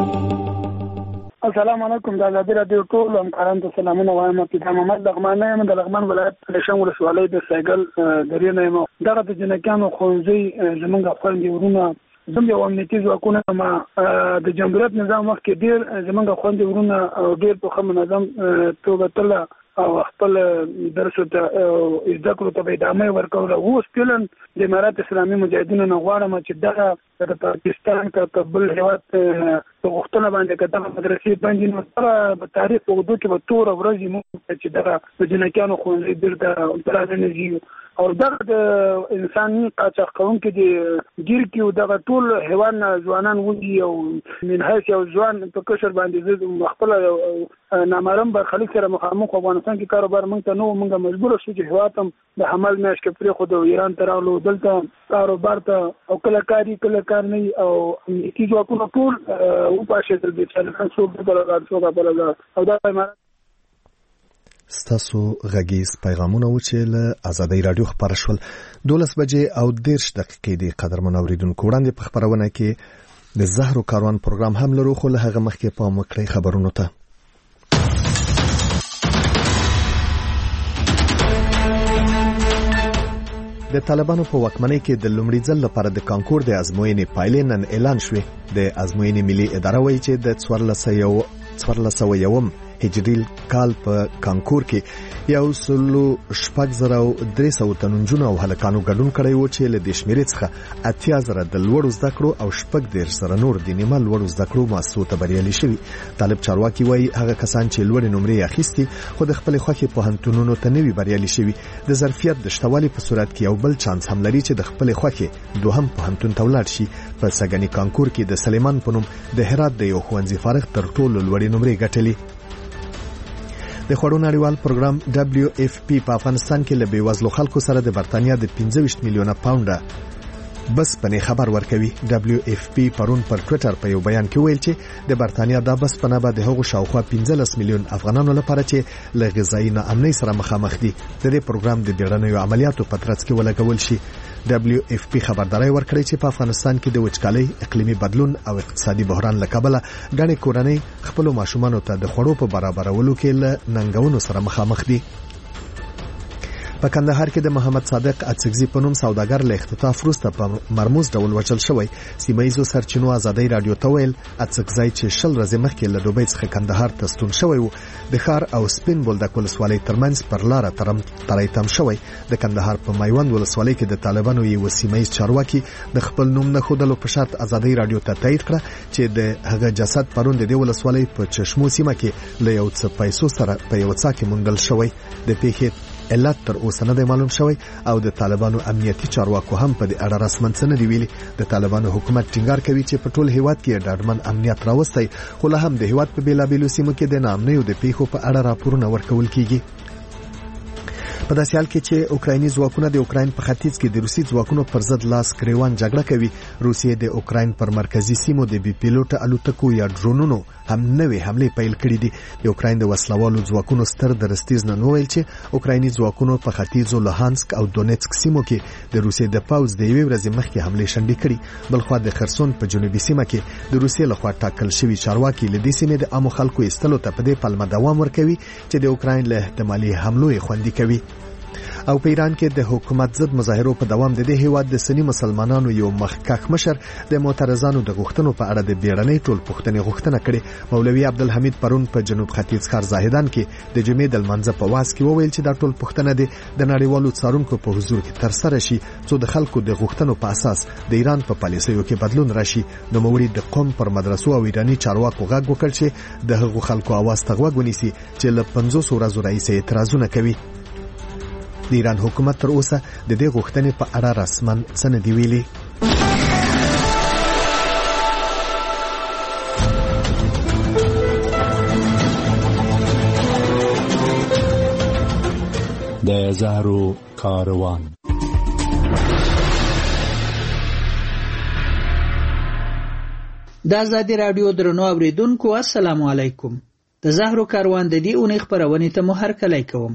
السلام علیکم، د ازادي راډیو ټول همکارانو ته سلامونه وایم. پیدا محمد لغمان یم، د لغمان ولایت پرېشان ولسوالۍ د سایګل درې نه یم. دغه د جنکیانو ښوونځي زموږ خویندې ورونه زموږ یو امنیتي ځواکونه ما د جمهوریت نظام وخت کې ډېر زموږ خویندې ورونه ډېر په ښه منظم توګه تله او خپل درس ته زده کړو ته ادامه ورکول. اوس فعلا د امارات اسلامي مجاهدینو نه غواړم چې دغه د پاکستان کا بل هیواد په غوښتنه باندې کډه مدرسې باندې نو سره په تاریخ په وګړو کې به تور ورځې مو چې دغه د جنکانو خوندې درته پرانځي او دغه د انساني قاچاق کوونکو د ګیر کې دغه ټول حیوان ځوانان ودی او من هیڅ یو ځوان په کشر باندې زه خپل نامرم برخلیک سره مخامخ افغانستان کې کاروبار مونږ ته نو مونږه مجبور شو چې هواتم د حمل میاش کې پرې خو د ایران ته راغلو دلته کاروبار ته او کله کاری کله کار نه او کی ځواکونه ټول او پاشه تل به څنګه څو په بل څو په بل او دا امارات ستاسو غږیز پیغامونه و چې له آزادۍ رادیو خبر شول دولس بجې او دیرش دقیقې د قدرمن اوریدونکو وړاندې په خبرونه کې د زهرو کاروان پروګرام هم لرو خو له هغه مخکې پام وکړئ خبرونو ته. د طالبانو په واکمنۍ کې د لومړي ځل لپاره د کانکور د ازموینې پایلې نن اعلان شوې. د ازموینې ملي اداره وایي چې د څوارلس سوه یوم هجري کال په کانکور کې یو سلو شپږ زره درې سوه تنونجونه او هلکانو ګډون کړی و چې له دې شمېرې څخه اتیا زره د لوړو زده کړو او شپږ دېرش زره نور د نیمه لوړو زده کړو مؤسسو ته بریالي شوي. طالب چارواکي وایي هغه کسان چې لوړې نمرې اخیستي خو د خپلې خوښې پوهنتونونو ته نه وي بریالي شوي د ظرفیت د شتوالي په صورت کې یو بل چانس هم لري چې د خپلې خوښې دوهم پوهنتون ته ولاړ شي. په سږني کانکور کې د سلیمان په نوم د هرات د یو ښوونځي فارغ تر ټولو لوړې نمرې ګټلې. د خوړو نړیوال پروګرام دبليو اف پی په افغانستان کې له بیوزلو خلکو سره د برتانیا د پنځه ویشت میلیونه پاونډه بس پنې خبر ورکوي. دبليو اف پی پرون پر ټوئیټر په یو بیان کې ویل چې د برتانیا د بس پنه به د هغو شاوخوا پنځلس میلیون افغانانو لپاره چې له غذایي ناامنۍ سره مخامخ دي د دې پروګرام د بیړنیو عملیاتو په ترڅ کې ولګول شي. دبليو اف پی خبرداري ورکړی چې په افغانستان کې د وچکالۍ اقلیمي بدلون او اقتصادي بحران له کبله ګڼې کورنۍ خپل ماشومانو ته د خوړو په برابرولو کې له ننګونو سره مخامخ دي. په کندهار کې د محمد صادق اڅکزي په نوم سوداګر له اختطاف وروسته په مرموز ډول وژل شوی. سیمایزو سرچینو آزادۍ رادیو ته ویل اڅکزي چې شل ورځې مخکې له دوبۍ څخه کندهار ته ستون شوی و د ښار او سپین بولدک ولسوالۍ ترمنځ پر لاره ترم تړی تم شوی. د کندهار په میوند ولسوالۍ کې د طالبانو یو سیمایز چارواکي د خپل نوم نه ښودلو په شرط آزادۍ رادیو ته تایید کړه چې د هغه جسد پرون د دې ولسوالۍ په چشمو سیمه کې له یو څه پیسو سره په یو څا کې موندل شوی. د پیښې علت تر اوسه نه دی معلوم شوی او د طالبانو امنیتي چارواکو هم په دې اړه رسماً څه نه دی ویلي. د طالبانو حکومت ټینګار کوي چې په ټول هیواد کې ډاډمن امنیت راوستی خو لا هم د هیواد په بیلابیلو سیمو کې د ناامنیو د پیښو په اړه راپورونه ورکول کیږي. په داسې حال کې چې اوکرایني ځواکونه د اوکراین په ختیځ کې د روسي ځواکونو پر ضد لاس ګریوان جګړه کوي. روسیې د اوکراین پر مرکزی سیمو د بي پیلوټ الوتکو یا ډرونونو هم نوې حملې پیل کړې دي. د اوکراین د وسلوالو ځواکونو ستر درستیز نن وویل چې اوکرایني ځواکونو په ختیځو لوهانسک او دونیتسک سیمو کې د روسیې د پوځ د یوې ورځې مخکې حملې شنډې کړې. بلخوا د خرسون په جنوبي سیمه کې د روسیې لخوا ټاکل شوي چارواکي له دې سیمې د عامو خلکو ایستلو ته په دې پلمه دوام ورکوي چې د اوکراین له احتمالي حملو یې خوندي کوي. او په ایران کې د حکومت ضد مظاهرو په دوام د دې هیواد د سنی مسلمانانو یو مخکښ مشر د معترضانو د غوښتنو په اړه د بیړنۍ ټولپوښتنې غوښتنه کړې. مولوي عبدالحمید پرون په جنوب ختیځ ښار زاهدان کې د جمعې د لمانځه په واز کې وویل چې دا ټولپوښتنه د نړیوالو څارونکو په حضور کې ترسره شي څو د خلکو د غوښتنو په اساس د ایران په پالیسیو کې بدلون راشي. نوموړي د قوم پر مدرسو او ایراني چارواکو غږ وکړ چې د هغو خلکو اواز ته غوږ ونیسي چې له پنځوس ورځو راهیسې اعتراضونه کوي. د ایران حکومت تر اوسه د دې غوښتنې په اړه رسماً څه نه دی ویلي. د زهرو کاروان د آزادۍ رادیو درنو اوریدونکو السلام علیکم. د زهرو کاروان د دې اونۍ خبرونې ته مو هرکلی کوم.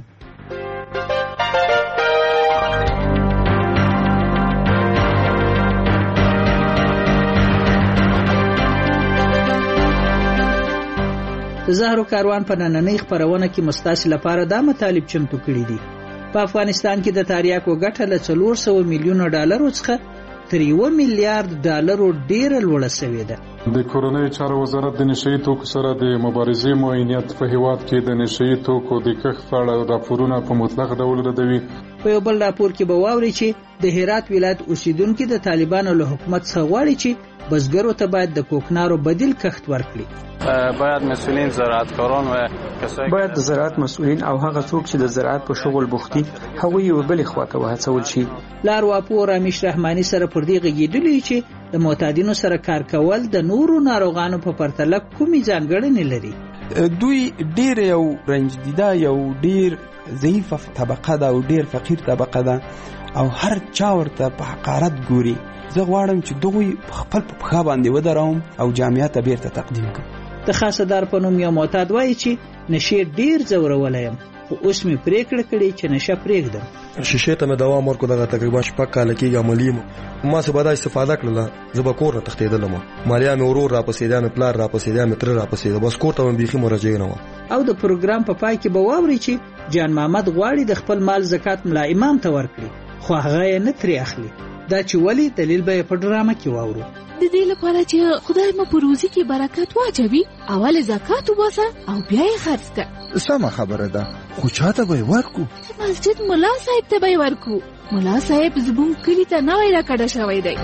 د زهرو کاروان په نننۍ خبرونه کې مستاسي لپاره دا مطالب چمتو کړي دي. په افغانستان کې د تریاکو ګټه له څلور سوه میلیونه ډالرو څخه تر یو میلیارډ ډالرو ډیره لوړه شوې ده. د کورنۍ چارو وزارت د نشئی توکو سره د مبارزې معاینات په هیواد کې د نشئی توکو د کښت په اړه راپورونه په مطلق ډول ردوي. په یو بل راپور کې به واوري چې د هرات ولایت اوسیدونکو د طالبانو له حکومت څخه غواړي چې بزګرو ته باید د کوکنارو بدیل کښت ورکړي. باید مسؤلین زراعتکاران و کسایی باید د زراعت مسؤلین او هغه څوک چې د زراعت په شغل بوختي هغه یو بل خواته وهڅول شي. لارواپور رامیش رحمانی سره پر دې غږیدلی چې د معتادینو سره کار کول د نورو ناروغانو په پرتله کومې ځانګړنې لري. دوی ډیر یو رنج دیده یو ډیر ضعیفه طبقه ده او ډیر فقیر طبقه ده او هر چا ورته په حقارت ګوري. زه غواړم چې دوی خپل په پښه باندې ودروم او جامعه ته بیرته تقدیم کړم. د خاصدار په نوم یو معتاد وایي چې نشې ډیر ځورولی یم خو اوس مې پریکړه کړې چې نشه پرېږدم. شیشې ته مې دوام ورکړو دغه تقریبا شپږ کاله کېږي عملي یم. ما څه به دا استفاده کړله زه به کور نه تښتېدلم. مالیا مې ورور راپسې دی مې پلار راپسې دی مې تره راپسې دی بس کور ته مې بیخي مراجعه نه وه. او د پروګرام په پای کې به واوري چې جان محمد غواړي د خپل مال زکات ملا امام ته ورکړي خو هغه یې نه ترې اخلي. دا چې ولی دلیل به په ډرامه کې واورو. د دې لپاره چې خدای مو په روزي کې برکت واچوي اول زکات وباسه او بیا یې خرڅ کړه. سمه خبره ده خو چاته به ورکو؟ مسجد مولا صاحب ته به ورکو. مولا صاحب زموږ کلی ته نوی راکړه شوی دی.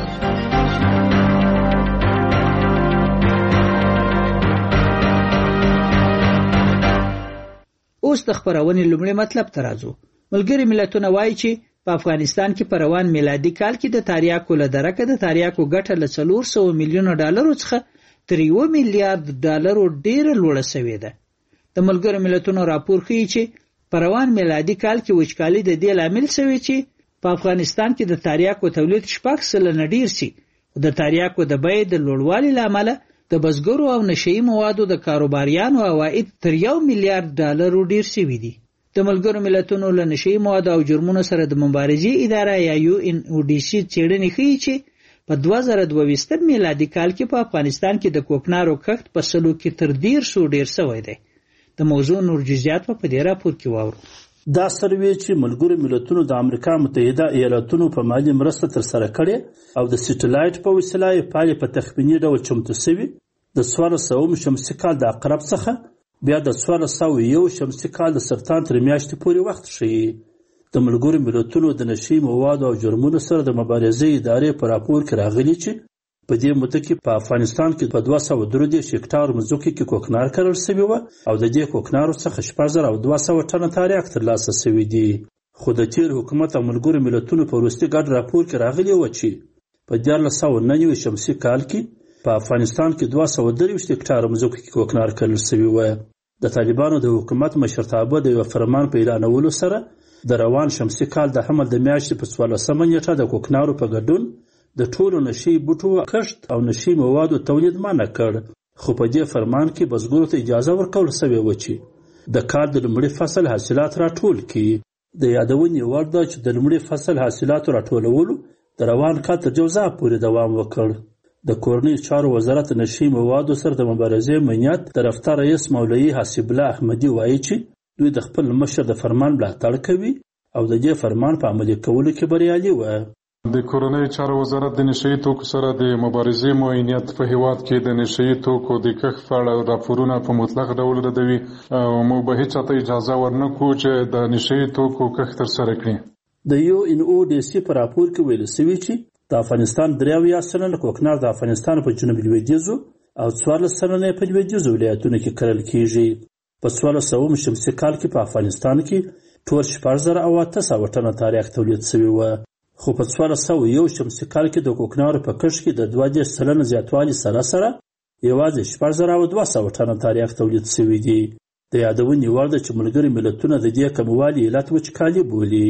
اوس د خبرونې لومړی مطلب ته راځو. ملګري ملتونه وایي چې په افغانستان کې په روان میلادي کال کې د تاریاکو له درکه د تاریاکو ګټه له څلور سوه میلیونه ډالرو څخه تر یو میلیارډ ډالرو ډیره لوړه شوې ده. د ملګرو ملتونو راپور ښیي چې په روان میلادي کال کې وچکالي د دې لامل شوی چې په افغانستان کې د تاریاکو تولید شپږ سلنه ډیر شي. د تاریاکو د بیې د لوړوالي له امله د بزګرو او نشئی موادو د کاروباریانو عواید تر یو میلیارډ ډالرو ډیر شوي دي. د ملګرو ملتونو له نشئی موادو او جرمونو سره د مبارزې اداره یا یو ان او ډي سي څېړنې ښیي چې په دوه زره دوه ویشتم میلادي کال کې په افغانستان کې د کوکنارو کښت په سلو کې تر دیرشو ډیر شوی دی. د موضوع نور جزئیات په دې راپور کې واورو. دا سروې چې ملګرو ملتونو د امریکا متحده ایالاتونو په مالي مرسته ترسره کړې او د سټلایټ په وسیله یې پالې په تخمیني ډول چمتو شوي د څوارلس سوه شمسي کال د عقرب څخه بیا د څوارلس سوه یو شمسي کال د سرطان تر میاشتې پورې وخت ښیي. د ملګرو ملتونو د نشئی موادو او جرمونو سره د مبارزې ادارې په راپور کې راغلي چې په دې موده کې په افغانستان کې په دوه سوه درې دېرش هکټار مځکو کې کوکنار کرل شوي وه او د دې کوکنارو څخه شپږ زره او دوه سوه ټنه تاریاک ترلاسه شوي دي. خو د تیر حکومت او ملګرو ملتونو په وروستي ګډ راپور کې راغلي وه چې په دیارلس سوه نهه نوي شمسي کال کې په افغانستان کې دوه سوه درویشت هکټاره مځکو کې کوکنار کرل شوي وه. د طالبانو د حکومت مشرتابه د یو فرمان په اعلانولو سره د روان شمسي کال د حمل د میاشتې په څوارلسمه نیټه د کوکنارو په ګډون د ټولو نشئی بوټو کښت او نشئی موادو تولید منع کړ. خو په دې فرمان کې بزګرو ته اجازه ورکول شوې وه چې د کال د لومړي فصل حاصلات راټول کړي. د یادونې وړ ده چې د لومړي فصل حاصلاتو راټولولو د روان کال تر جوزا پورې دوام وکړ. د کورنۍ چارو وزارت د نشئی موادو سره د مبارزې امنیت طرفدار رئیس مولوي حسیب الله احمدي وایي چې دوی د خپل مشر د فرمان ملاتړ کوي او د دې فرمان په عملي کولو کې بریالي وه. د کورنۍ چارو وزارت د نشئی توکو سره د مبارزې معاینات په هیواد کې د نشئی توکو د کښت په اړه راپورونه په مطلق ډول ردوي او موږ به هیڅ ته اجازه ورنکړو چې د نشئی توکو کښت ترسره کړي. د یو ان او ډي سي په راپور کې ویل شوي چې د افغانستان درې اویا سلنه کوکنار د افغانستان په جنوب لویدیځو او څوارلس سلنه په لویدیځو ولایتونو کې کرل کیږي. په څوارلس سوه شمسي کال کې په افغانستان کې ټول شپږ زره او اته سوه ټنه تاریاک تولید شوي وه. خو په څوارلس سوه یو شمسي کال کې د کوکنارو په کښت کې د دوه دېرش سلنه زیاتوالي سره سره یوازې شپږ زره او دوه سوه ټنه تاریاک تولید شوي دي. د یادونې وړ ده چې ملګري ملتونه د دې کموالي علت وچکالي بولي.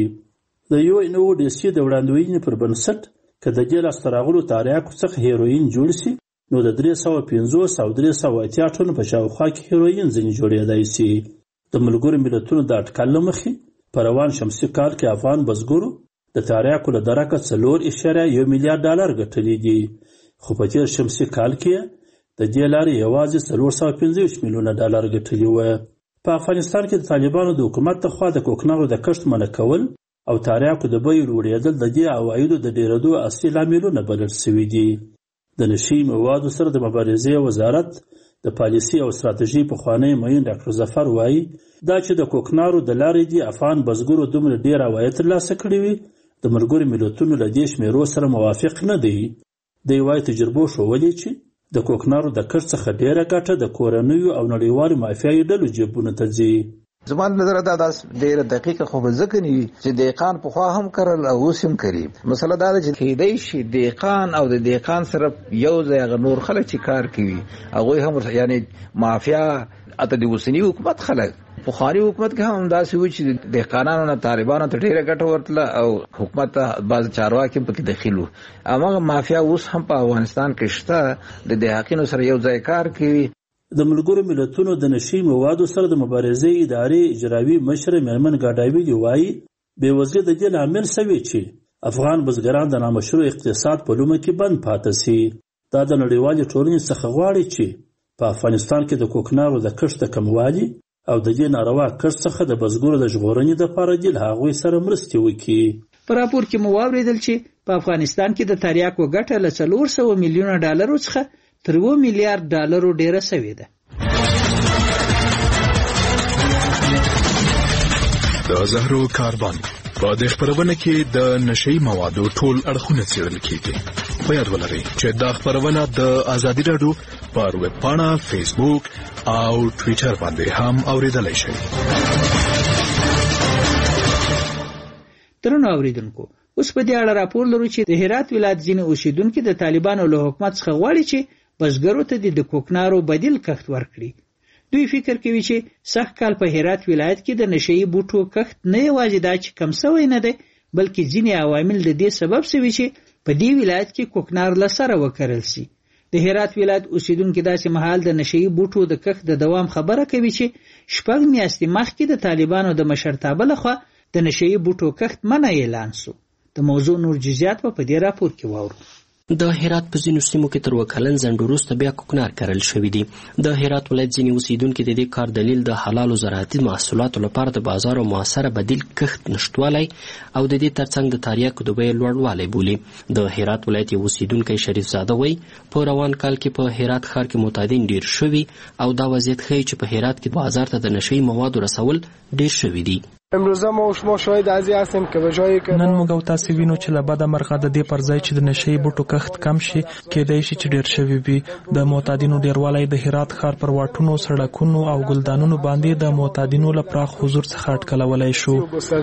د یو ان او ډي سي د وړاندوینې پر بنسټ که د دې لاسته راغلو تاریاکو څخه هیروین جوړ شي نو د درې سوه پنځوس او درې سوه اتیا ټنو په شاوخوا کې هیروین ځینې جوړېدای شي. د ملګرو ملتونو د اټکل له مخې په روان شمسي کال کې افغان بزګرو د تاریاکو له درکه څلور اعشاریه یو میلیارډ ډالر ګټلي دي. خو په تیر شمسي کال کې د دې لارې یوازې څلور سوه پنځه ویشت میلیونه ډالر ګټلي وه. په افغانستان کې د طالبانو د حکومت لخوا د کوکنارو د کښت منع کول او تاریاکو د بیو لوړېدل د دې عوایدو د ډېرېدو اصلي لاملونه بلل شوي دي. د نشي موادو سره د مبارزې وزارت د پالیسي او ستراتیژي پخوانی معین ډاکټر ظفر وایي دا چې د کوکنارو د لارې دي افغان بزګرو دومره ډېر عواید ترلاسه کړي وي د ملګرو ملتونو له دې شمېرو سره موافق نه دی. دی وایي تجربو ښودلې چې د کوکنارو د کښت څخه ډېره ګټه د کورنیو او نړیوالو مافیایي ډلو جېبونو ته ځي. زما نظر دا داس ډیره دقیقه خو به ځکه نه وي چې دهقان پخوا هم کرل او اوس هم کوي. مسله دا ده چې کیدای شي دهقان او د دهقان سره یو ځای نور خلک چې کار کوي هغه هم یعنی مافیا اته د اوسنی حکومت خلک بخاري حکومت کې هم داسې و چې دهقانانو نه طالبانو ته ډیره ګټه ورتله او حکومت بعض چارواکي پکې دخیلو. هغه مافیا اوس هم په افغانستان کې شته د دهقانو سره یو ځای کار کوي. د ملګرو ملتونو د نشي موادو سره د مبارزې ادارې اجرایي مشر میرمن ګاډاوي وایي بېوزلي د دې لامل شوی چې افغان بزګران د نامشروع اقتصاد په لومه کې بند پاتې سي. دا د نړیوالې ټولنې څخه غواړي چې په افغانستان کې د کوکنارو د کښت د کموالي او د دې ناروا کښت څخه د بزګرو د ژغورنې دپاره دې له هغوی سره مرستې وکړي. په راپور کې مو واورېدل چې په افغانستان کې د تریاکو ګټه له څلور سوه میلیونه ډالرو څخه تر اووه میلیارډ ډالرو ډیره سوې ده. د زهرو کاروان په دې خبرونه کې د نشئی موادو ټول اړخونه څېړل کیږي. په یاد ولرئ چې دا خبرونه د ازادي راډیو پر ویب پاڼه، فیسبوک او ټویټر باندې هم اوریدلای شئ. درنو اوریدونکو، اوس په دې اړه راپور لرو چې د هرات ولایت ځینې اوسیدونکو د طالبانو له حکومت څخه غواړي چې بزګرو ته د کوکنارو بدیل کښت ورکړي. دوی فکر کوي چې سږ کال په هرات ولایت کې د نشئی بوټو کښت نه یوازې دا چې کم سوی نه دی، بلکې ځینې عوامل د دې سبب سوي چې په دې ولایت کې کوکنار له سره وکرل سي. د هرات ولایت اوسیدونکو داسې مهال د نشئی بوټو د کښت د دوام خبره کوي چې شپږ میاشتې مخکې د طالبانو د مشرتابه لخوا د نشئی بوټو کښت منع اعلان سو. د موضوع نور جزئیات په دې راپور کې واورو. د هرات په ځینو سیمو کې تر وکالن ځنډ وروسته بیا کوکنار کرل شوي دي. د هرات ولایت ځینې اوسیدونکي د دې کار دلیل د حلالو زراعتي محصولاتو لپاره د بازار او موثره بدیل کښت نشتوالی او د دې ترڅنګ د تریاکو د بیې لوړوالی بولي. د هرات ولایت یو اوسیدونکی شریف زاده وایي په روان کال کې په هرات ښار کې معتادین ډیر شوي او دا وضعیت ښیي چې په هرات کې بازار ته د نشئی موادو رسول ډیر شوي دي. امروزه ما شما شاهد ازی هستیم که به جایی که نن موږ تاسو وینو چې له بده مرغه د دې پر ځای چې د نشئی بوټو کښت کم شي کېدای شي چې ډیر شوي وي. د معتادینو ډیروالی د هرات ښار پر واټونو، سړکونو او ګلدانونو باندې د معتادینو له پراخ حضور څخه اټکلولی شو.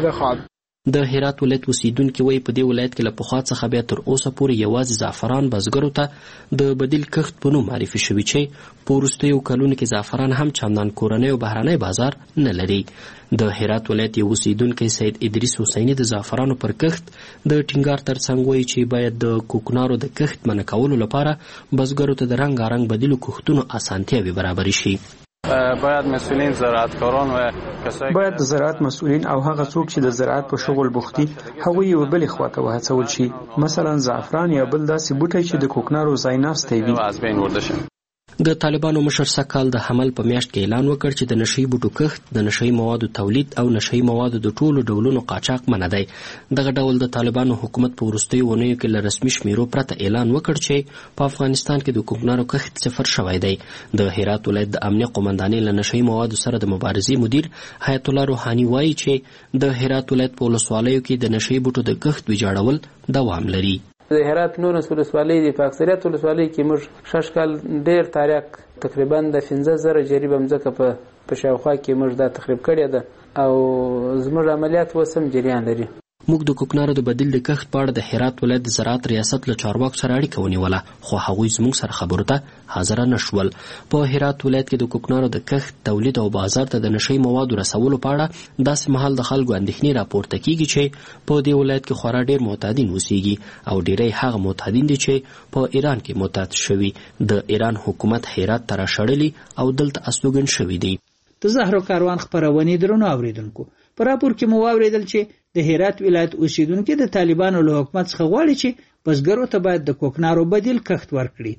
د هرات ولایت اوسیدونکي وایي په دې ولایت کې له پخوا څخه بیا تر اوسه پورې یوازې زعفران بزګرو ته د بدیل کښت په نوم معرفي شوي چې په وروستیو کلونو کې زعفران هم چندان کورنی او بهرنی بازار نه لري. د هرات ولایت یو اوسیدونکی سید ادریس حسیني د زعفرانو پر کښت د ټینګار ترڅنګ وایي چې باید د کوکنارو د کښت منع کولو لپاره بزګرو ته د رنګارنګ بدیلو کښتونو اسانتیاوې برابرې شي. باید مسئولین زراعتکاران و کسایی باید د زراعت مسئولین او هغه څوک چې د زراعت په شغل بوختي هغوی یو بلې خواته وهڅول شي. مثلا زعفران یا بل داسې بوټی چې د کوکنارو ځای ناستی وي. از بین برده شي. د طالبانو مشر سکال د حمل په میاشت کې اعلان وکړ چې د نشئی بوټو کښت، د نشئی موادو تولید او نشئی موادو د ټولو ډولونو قاچاق منع دی. دغه ډول د طالبانو حکومت په وروستیو اونیو کې له رسمي شمیرو پرته اعلان وکړ چې په افغانستان کې د کوکنارو کښت صفر شوی دی. د هرات ولایت د امنیه قومندانۍ له نشئی موادو سره د مبارزې مدیر حیات الله روحاني وایي چې د هرات ولایت په ولسوالیو کې د نشئی بوټو د کښت ویجاړول دوام لري. د هرات نورس ولسوالۍ دی په اکثریت ولسوالۍ کې موږ شش کال ډیر تاریخ تقریبا د پنځه زره جریب مځکه په په شاوخوا کې موږ دا تخریب کړې ده او زموږ عملیات وسم جریان لري. موږ د کوکنارو د بدیل د کښت په اړه د هرات ولایت د زراعت ریاست له چارواکو سره اړیکه ونیوله خو هغوی زموږ سره خبرو ته حاضره نه شول. په هرات ولایت کې د کوکنارو د کښت، تولید او بازار ته د نشئی موادو رسولو په اړه داسې مهال د خلکو اندېښنې راپورته کیږي چې په دې ولایت کې خورا ډیر معتادین اوسیږي او ډیری هغه معتادین دي چې په ایران کې معتاد شوي. د ایران حکومت هرات ته راشړلي او دلته استوګن شوي دي. د زهرو کاروان خبرونه درنو اوریدونکو، په راپور کې مو واورېدل چې د هرات ولایت اوسیدونکو د طالبانو له حکومت څخه غواړي چې بزګرو ته باید د کوکنارو بدیل کښت ورکړي.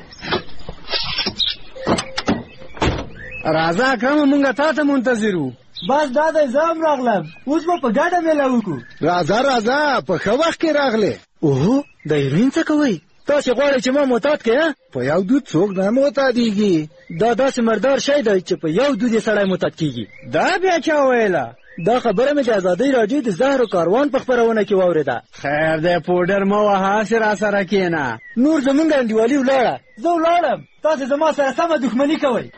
راځه کوم مونږه تاسو منتظرو بس دا د زم راغلم اوس مو په ګاډه میله وکړو. راځه راځه په ښه وخت کې راغلې. اوه د هیروین څه کوئ؟ تاسې غواړئ چې ما معتاد کړئ؟ په یو دود څوک نه معتادېږي. دا داسې مردار شی دی چې په یو دود یې سړی معتاد کېږي. دا بیا چا ویله؟ دا خبره مې د ازادۍ راډیو د زهرو کاروان په خپرونه کې واورېده. خیر دی پوډر مه وهه هسې راسره کښېنه. نور زمونږ انډیوالي ولاړه، زه ولاړم، تاسې زما سره سمه دښمني کوئ.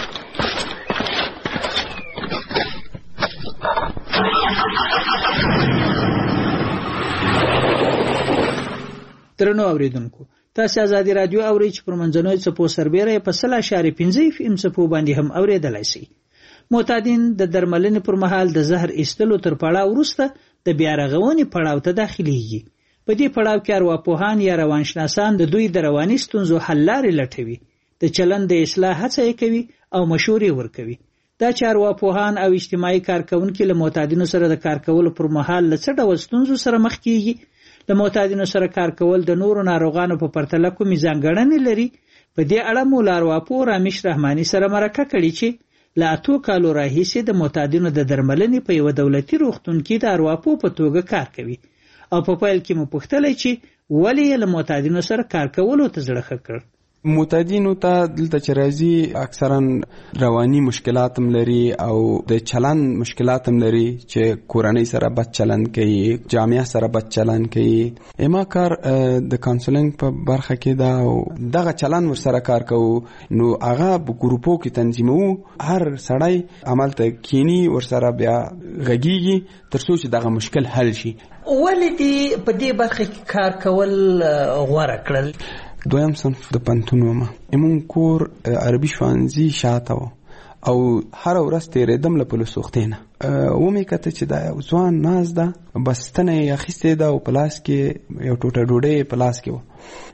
درنو اوریدونکو، تاسو ازادي رادیو اورئ چې پر منځنوي څپو سربېره په سل اشاریه پنځه اف ام څپو باندې هم اوریدلای شئ. معتادین د درملنې پر مهال د زهر ایستلو تر پړاو وروسته د بیا رغونې پړاو ته داخليږي. په دې پړاو کې ارواپوهان یا روانشناسان د دوی د رواني ستونزو حل لارې لټوي، د چلند د اصلاح هڅه کوي او مشورې ورکوي. دا چې ارواپوهان او اجتماعي کارکونکي له معتادینو سره د کار کولو پر مهال له څه ډول ستونزو سره مخ کیږي، د معتادینو سره کار کول د نورو ناروغانو په پرتله کومې ځانګړنې لري. په دې اړه مو له ارواپوه رامیش رحماني سره مرکه کړې چې له اتو کالو راهیسې د معتادینو د درملنې په یو دولتي روغتون کې د ارواپوه په توګه کار کوي، او په پیل کې مو پوښتلی چې ولې یې له معتادینو سره کار کولو ته زړه ښه کړ. معتادینو ته دلته چې راځي اکثرا رواني مشکلات هم لري او د چلند مشکلات هم لري چې کورنۍ سره بد چلند کوي، جامعه سره بد چلند کوي. اما کار د کانسلینګ په برخه کې دا او دغه چلند ورسره کار کوو، نو هغه په ګروپو کې تنظیمو، هر سړی عمل ته کینی ورسره بیا غږیږي تر څو چې دغه مشکل حل شي. ولې دې په دې برخه کې کار کول غوره کړل؟ دویم صنف د پنتون ومه، امون کور عربي ښوونځي شاته و او هر ورځ تېرېدم له پلو سوختې نه. ومې کته چې دا یو ځوان ناست ده، بستنه یې اخیستې ده او په لاس کې یو ټوټه ډوډۍ یې په لاس کې وه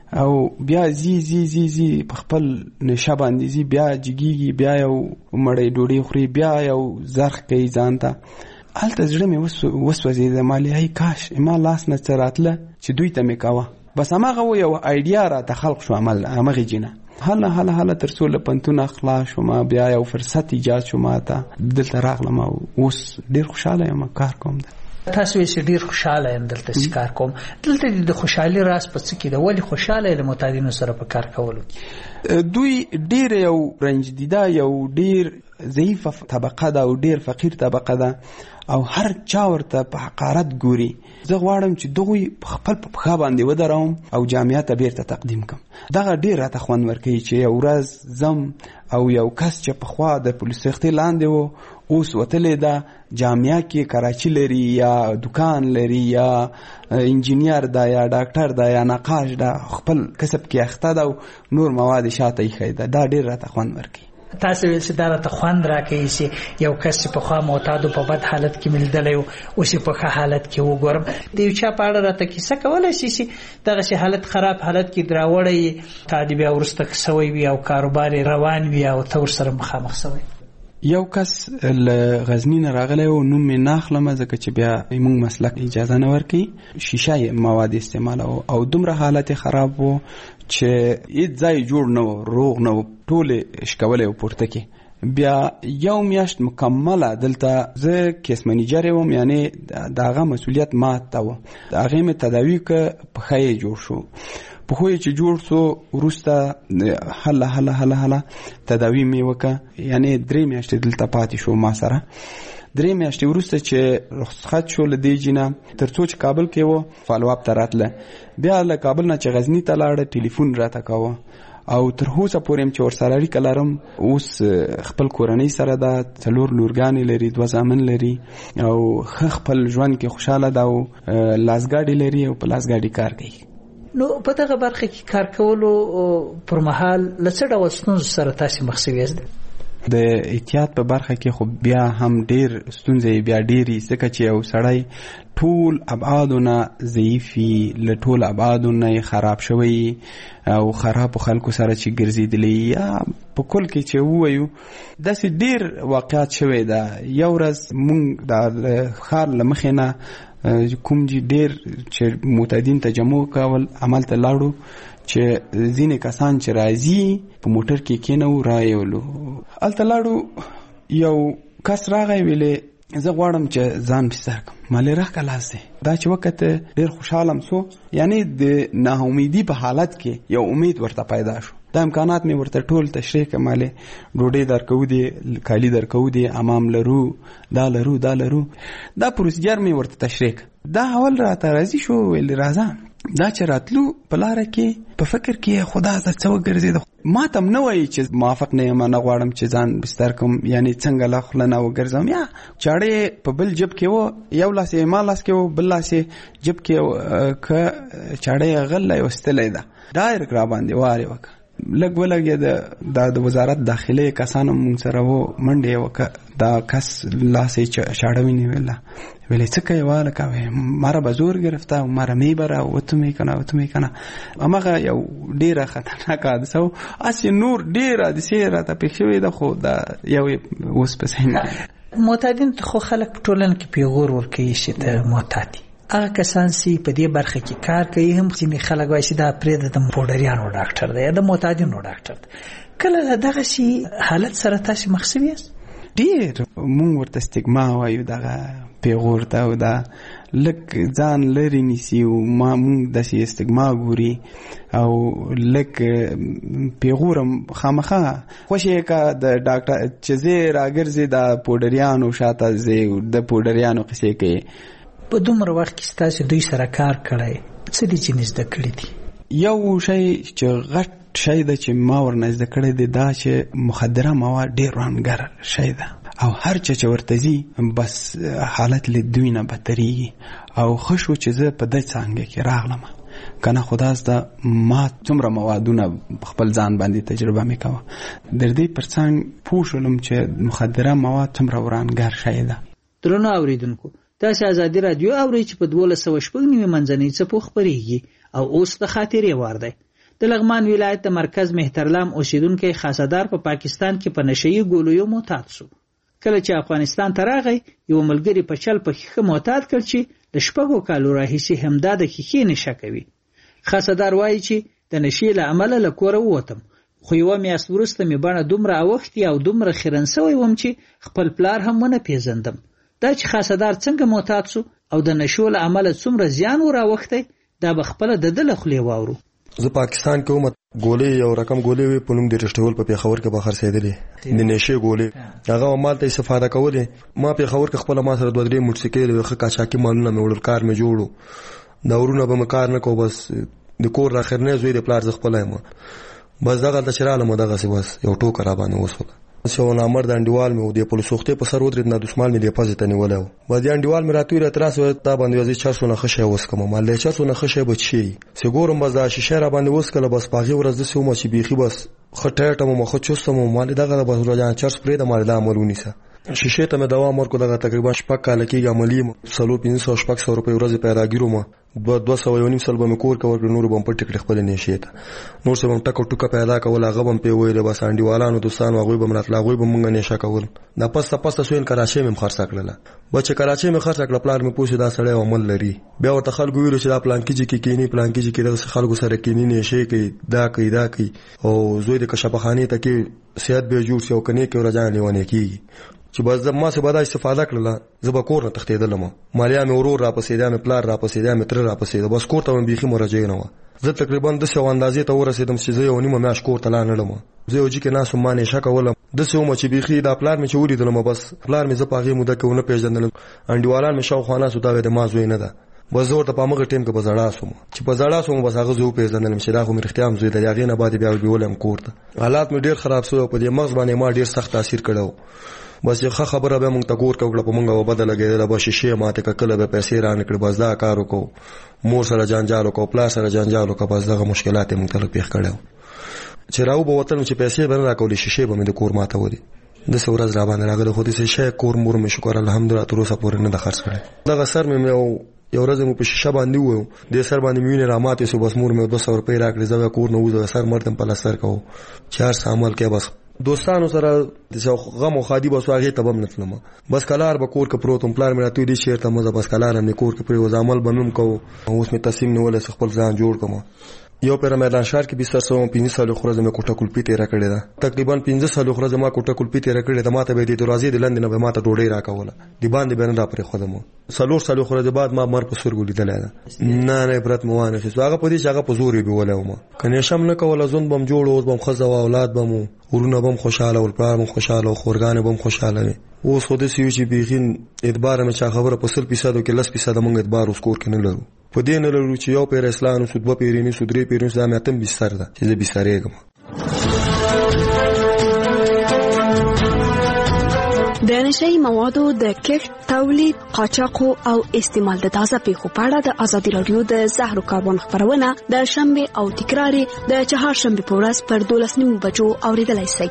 او بیا زی زی زی زی په خپل نشه باندې زی، بیا جګیږي، بیا یو مړۍ ډوډۍ خوري، بیا یو زرخ کوي ځان ته. هلته زړه مې وسوځېده، مالې کاش ما لاس نه څه راتله چې دوی ته مې کوه. بس هماغه یو آیډیا را ته خلق شو عمل همغې جینه هله هله هله تر څو له پنتونه خلاص شوم، بیا یو فرصت ایجاد شو ماته، دلته راغلم او اوس ډېر خوشحاله یم کار کوم. تاسو یې ډېر خوشحاله یم دلته چې کار کوم. دلته د خوشحالي راز په څه کې ده؟ ولې خوشحاله له معتادینو سره په کار کولو کې؟ دوی ډېر یو رنج دیده، یو ډېر ضعیفه طبقه ده او ډېر فقیر طبقه ده او هر چا ورته په حقارت ګوري. زه غواړم چې دغوی په خپل په پښه باندې ودروم او جامعه ته بیرته تقدیم کړم. دغه ډېر راته خوند ورکوي چې یو ورځ زم او یو کس چې پخوا د پولیس سختۍ لاندې و اوس وتلی ده، جامعه کې کراچي لري یا دکان لري یا انجینیر ده یا ډاکټر ده یا نقاش ده، خپل کسب کې اخته ده او نور مواد شاته ایښی ده. دا ډېر راته خوند ورکوي. تاسو ویل چې دا راته خوند راکوي چې یو کس چې پخوا معتادو په بد حالت کې ملیدلی و اوس یې په ښه حالت کې وګورم. د یو چا په اړه راته کیسه کولی شي چې دغسې حالت خراب حالت کې دراوړی تا دې بیا وروسته سوی وي او کاروبار یې روان وي او ته ورسره مخامخ سوی؟ یو کس له غزني نه راغلی و، نوم مې نه اخلم ځکه چې بیا موږ مسلک اجازه نه ورکوي. شیشه مواد استعمالوه او دومره حالت خراب و چې هیڅ ځای جوړ نه و، روغ نه و، ټولې شکولی و پورته کې. بیا یو میاشت مکمله دلته زه کیس منیجر وم، یعنې د هغه مسؤلیت ما ته و. د هغې مې تداوي که پښه یې جوړ شو، پښو یې چې جوړ شو وروسته هله هله هله هله تداوي مې وکړه، یعنې درې میاشتې دلته پاتې شو ما سره. درې میاشتې وروسته چې رخصت شو له دې جینه تر څو چې کابل کې و فالو اپ ته راتله. بیا له کابل نه چې غزني ته لاړه ټلیفون راته کوه او تر اوسه پورې م چې ورسره اړیکه لرم. اوس خپل کورنۍ سره ده، څلور لورګانې لري، دوه زامن لري او ښه خپل ژوند کې خوشحاله ده او لاسګاډي لري او په لاسګاډي کار کوي. نو په دغه برخه کې کار کولو پر مهال له څه ډول ستونزو سره تاسې مخ شوي یاست؟ د احتیاط په برخه کې خو بیا هم ډېر ستونزې بیا ډېرې، ځکه چې یو سړی ټول ابعادو نه ضعیف وي، له ټول ابعادو نه خراب شوی او خرابو خلکو سره چې ګرځېدلی، یا په کل کې چې ووایو داسې ډېر واقعات شوی ده. یو ورځ موږ د ښار له مخې نه کوم چې ډېر چې معتادین تجمع کول عمل ته لاړو چې ځینې کسان چې راځي په موټر کې کېنو رایولو. هلته لاړو، یو کس راغی ویلې زه غواړم چې ځان بستر کړم ما لري راکلاس دی دا چې وخت ډیر خوشاله سو یعنی د ناامیدي په حالت کې یو امید ورته پیدا شو دا امکانات مې ورته ټول تشریح کماله ډوډۍ درکو دي کالی درکو دي امام لرو دا لرو دا لرو دا پروسیجر مې ورته تشریح دا اول راته راځي شو ویل راځه دا چې راتلو په لار کې په فکر کې خدا ته څو ګرځي ما تم نه وایي چې موافق نه یم نه غواړم چې ځان بستر کوم یعنی څنګه لا خلنه وګرځم یا چاړې په بل جب کې و یو لاس یې ما لاس کې و بل لاس یې جب کې ک چاړې غلې وستلې ده ډایرک را باندې واره وک لګ ولګي د د وزارت داخله کسانو مونږ سره وو منډه وک دا کس لاسې چاړوي نه ویلا ویلې څه کوي والا کوي ماره بزور گرفته او ماره می بره وته می کنه وته می کنه امغه یو ډیره خطرناک حادثه او اس نور ډیره د سیره ته پېښوي د خو دا یو اوس پسې معتادین خو خلک ټولن کې پیغور ورکوي چې ته معتادي هغه کسان چې په دې برخه کې کار کوي هم چې خلک وایي چې دا پرې د پوډریانو ډاکټر دی د معتادینو ډاکټر کله دغه شي حالت سره تاسو مخ شوي ډیر مونږ ورته استګما وایو دغه پیغور ته او دا لک ځان لري نیسی او ما مونږ د سي استګما ګوري او لک پیغور خامخا خوشی کا د ډاکټر چې زه راګرځي د پوډریانو شاته زه د پوډریانو قصې کوي په دومره وخت کې تاسو دوی سره کار کړی څه دي چې نزد کړی دي یو شی چې غټ شی د چې ما ورنزد کړی دی دا چې مخدره مواد ډیر رانګر شی ده او هر چا چې ورته زی بس حالت له دوی نه بدتريږي او خوشو چې زه په دې څنګه کې راغلم کنه خداز دا ما څومره موادونه خپل ځان باندې تجربه میکوه در دې پرڅنګ پوښلم چې مخدره مواد څومره ورانګر شی ده درنو اوریدونکو تاسو آزادی رادیو اورئ چې په دولس سوه شپږ نوي منځنۍ څپو خپرېږي او اوس د خاطرې وار دی د لغمان ولایت د مرکز مهترلام اوسیدونکی خاصدار په پا پاکستان کې په نشهیي ګولیو معتاد شو کله چې افغانستان ته راغی یو ملګری په چل په ښه معتاد کړ چې د شپږو کالو راهیسې همدا د ښیښې نشه کوي خاصدار وایي چې د نشې له امله له کوره ووتم خو یوه میاشت وروسته مې بڼه دومره اوښتې او دومره خیرن سوی وم چې خپل پلار هم ونه پیژندم دا چې خاصدار څنګه معتاد شو او د نشو له امله څومره زیان وراوښتی دا به خپله د ده له خولې واورو زه پاکستان کې وم ګولې یو رقم ګولې وي په نوم د ټسټول په پیښور کې به خرڅېدلې د نشې ګولې هغه مالته استفاده کولې ما پیښور کې خپل ما سره دوه درې موټرسایکل یو ښه قاچاقي مالونه مې وړل کار مې جوړو دا ورونه به مې کار نه کوو بس د کور راخرنې زوی د پلار زه خپل یم بس دغه د چراله مو دغه سی بس یو ټوکر را باندې وسوله سو نامر د انډیوال مې د پولیسو سوختې په سر ودرېد نه دسمال مې د پازې ته نیولی و بعد د انډیوال مې راتوی را تراس تا باندې وځي چار سونه ښه شی وسکم مال د چار سونه ښه شی به چی سې ګورم بس دا شیشه را باندې وسکله بس په هغې ورځ داسې ومه چې بیخي بس ښه ټیټه مو ښه چست مو مال دغه د بس روجان چرس پرېږده مال دا عمل ونیسه شیشې ته مې دوام ورکړو دغه تقریبا شپږ کاله کېږي عملي یم څلور پنځه سوه شپږ سوه روپۍ ورځې پیداګیر وم دوه دوه سوه یو نیم سل به مې کور کې ورکړې نور به م پټې کړې خپلې نېشې ته نور څه به م ټکه ټوکه پیدا کول هغه به م پې ویلې بس انډیوالانو دوستانو هغوی به م راتله هغوی به مونږ نېشه کول دا پسته پسته سوین کراچۍ مې م خرڅه کړله بس چې کراچۍ مې خرڅه کړه پلار مې پوه شو دا سړی عمل لري بیا ورته خلکو ویلو چې دا پلانکي چې کې کیني پلانکي چې کې دغسې خلکو سره کیني نېشې کوي دا کوي دا کوي او زوی د کشپخانې ته کې صحت به جوړ شي او که نیکې ورځانې لیونی کېږي چې بس ما څه به دا استفاده کړله زه به کور نه تښتېدلم مالیا مې ورور راپسې دی مې پلار راپسې دی مې تره راپسې دی بس کور ته مې بیخي مرجع نه وه زه تقریبا داسې یو اندازې ته ورسېدم چې زه یو نیمه میاشت کور ته لا نړم زه یو جي کې ناست وم ما نېشه کولم داسې ومه چې بیخي دا پلار مې چې ولیدلم بس پلار مې زه په هغې موده کې ونه پېژندلم انډیوالان مې شاوخوا ناست وو دا د ما زوی نه ده بس زه ورته په همغه ټایم کې به زړا سوم چې په زړا سوم بس هغه زه وپېژندلم چې دا خو مې رښتیا هم زوی دی د هغې نه بعد بیا بیولم کور ته حالات مې ډېر خراب سوی او په دې مغز باندې ما ډېر سخت تاثیر کړی و بس یو ښه خبره به مونږ ته کور کې وکړه په مونږ به بده لګېدله به شیشې ماتې کړه کله به پیسې رانه کړې بس دا کار وکړو مور سره جانجال وکړو پلار سره جانجال وکړه بس دغه مشکلات یې مونږ ته لږ پېښ کړی و چې راو به وتلم چې پیسې به نه راکولې شیشې به مې د کور ماتولې داسې ورځ را باندې راغله خو داسې شی کور مور مې شکر الحمدلله تر اوسه پورې نه ده خرڅ کړی دغه سر مې یو یو ورځ مې په شیشه باندې وویو دې سر باندې مې وینې راماتې سو بس مور مې دوه سوه روپۍ راکړې زه بیا کور نه وځه سر مرتم پلستر کوو چې هر څه عمل کوې بس دوستانو سره د غم او ښادي به سو هغې ته به هم نه تلم بس کلار به کور کې پروت وم پلار مې راته ویل دې چېرته مه ځه بس کلار هم مې کور کې پرېوځه عمل به مې هم کوو اوس مې تصمیم نیولی چې خپل ځان جوړ کړم یو پیر میدان شهر کې بیستر سو پنځه سال خو زما کوټه کلپی تیر کړی دا تقریبا پنځه سال خو زما کوټه کلپی تیر کړی دا ماته به د دروازې د لاندې نه به ماته ډوډۍ راکوله دی باندې باندې را پرې خدمو سلور سال خو د بعد ما مر په سرګو لیدل دا نه نه برت موانه خو هغه په دې چې هغه په زوري به ولوم کنه شم نه کوله زون بم جوړ اوس بم خزه او اولاد بم ورونه بم خوشاله ول پلار بم خوشاله خورګانه بم خوشاله وي اوس خو د سیو چې بيخین اعتبار مې چا خبره په سل فیصد کې لس فیصد مونږ اعتبار اوس کور کې نه لرو په دې نه لرو چې یو پیر اسلام سود په پیرینی سودري پیرینی زما اتم بستر ده چې زه بسترېږم. د نشئی موادو د کښت، تولید، قاچاق او استعمال د تازه پیښو په اړه د ازادي رادیو د زهر کاربن خبرونه د شنبه او تکرار د چهارشنبه په ورځ پر دولس نیمو بجو اوریدلای شئ.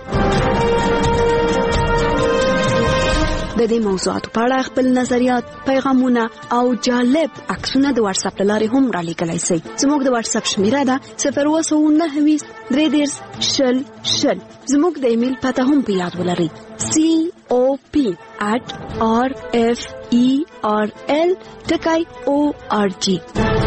د دې موضوعاتو په اړه خپل نظریات، پیغامونه او جالب عکسونه د واتس اپ لارې هم را لیږلی شئ. زموږ د واتس اپ شمیره ده صفر اووه سوه نهه ویشت درې دېرش شل شل. زموږ د ایمیل پته هم په یاد ولرئ سی او پی at r f e r l ټکی او ار جی.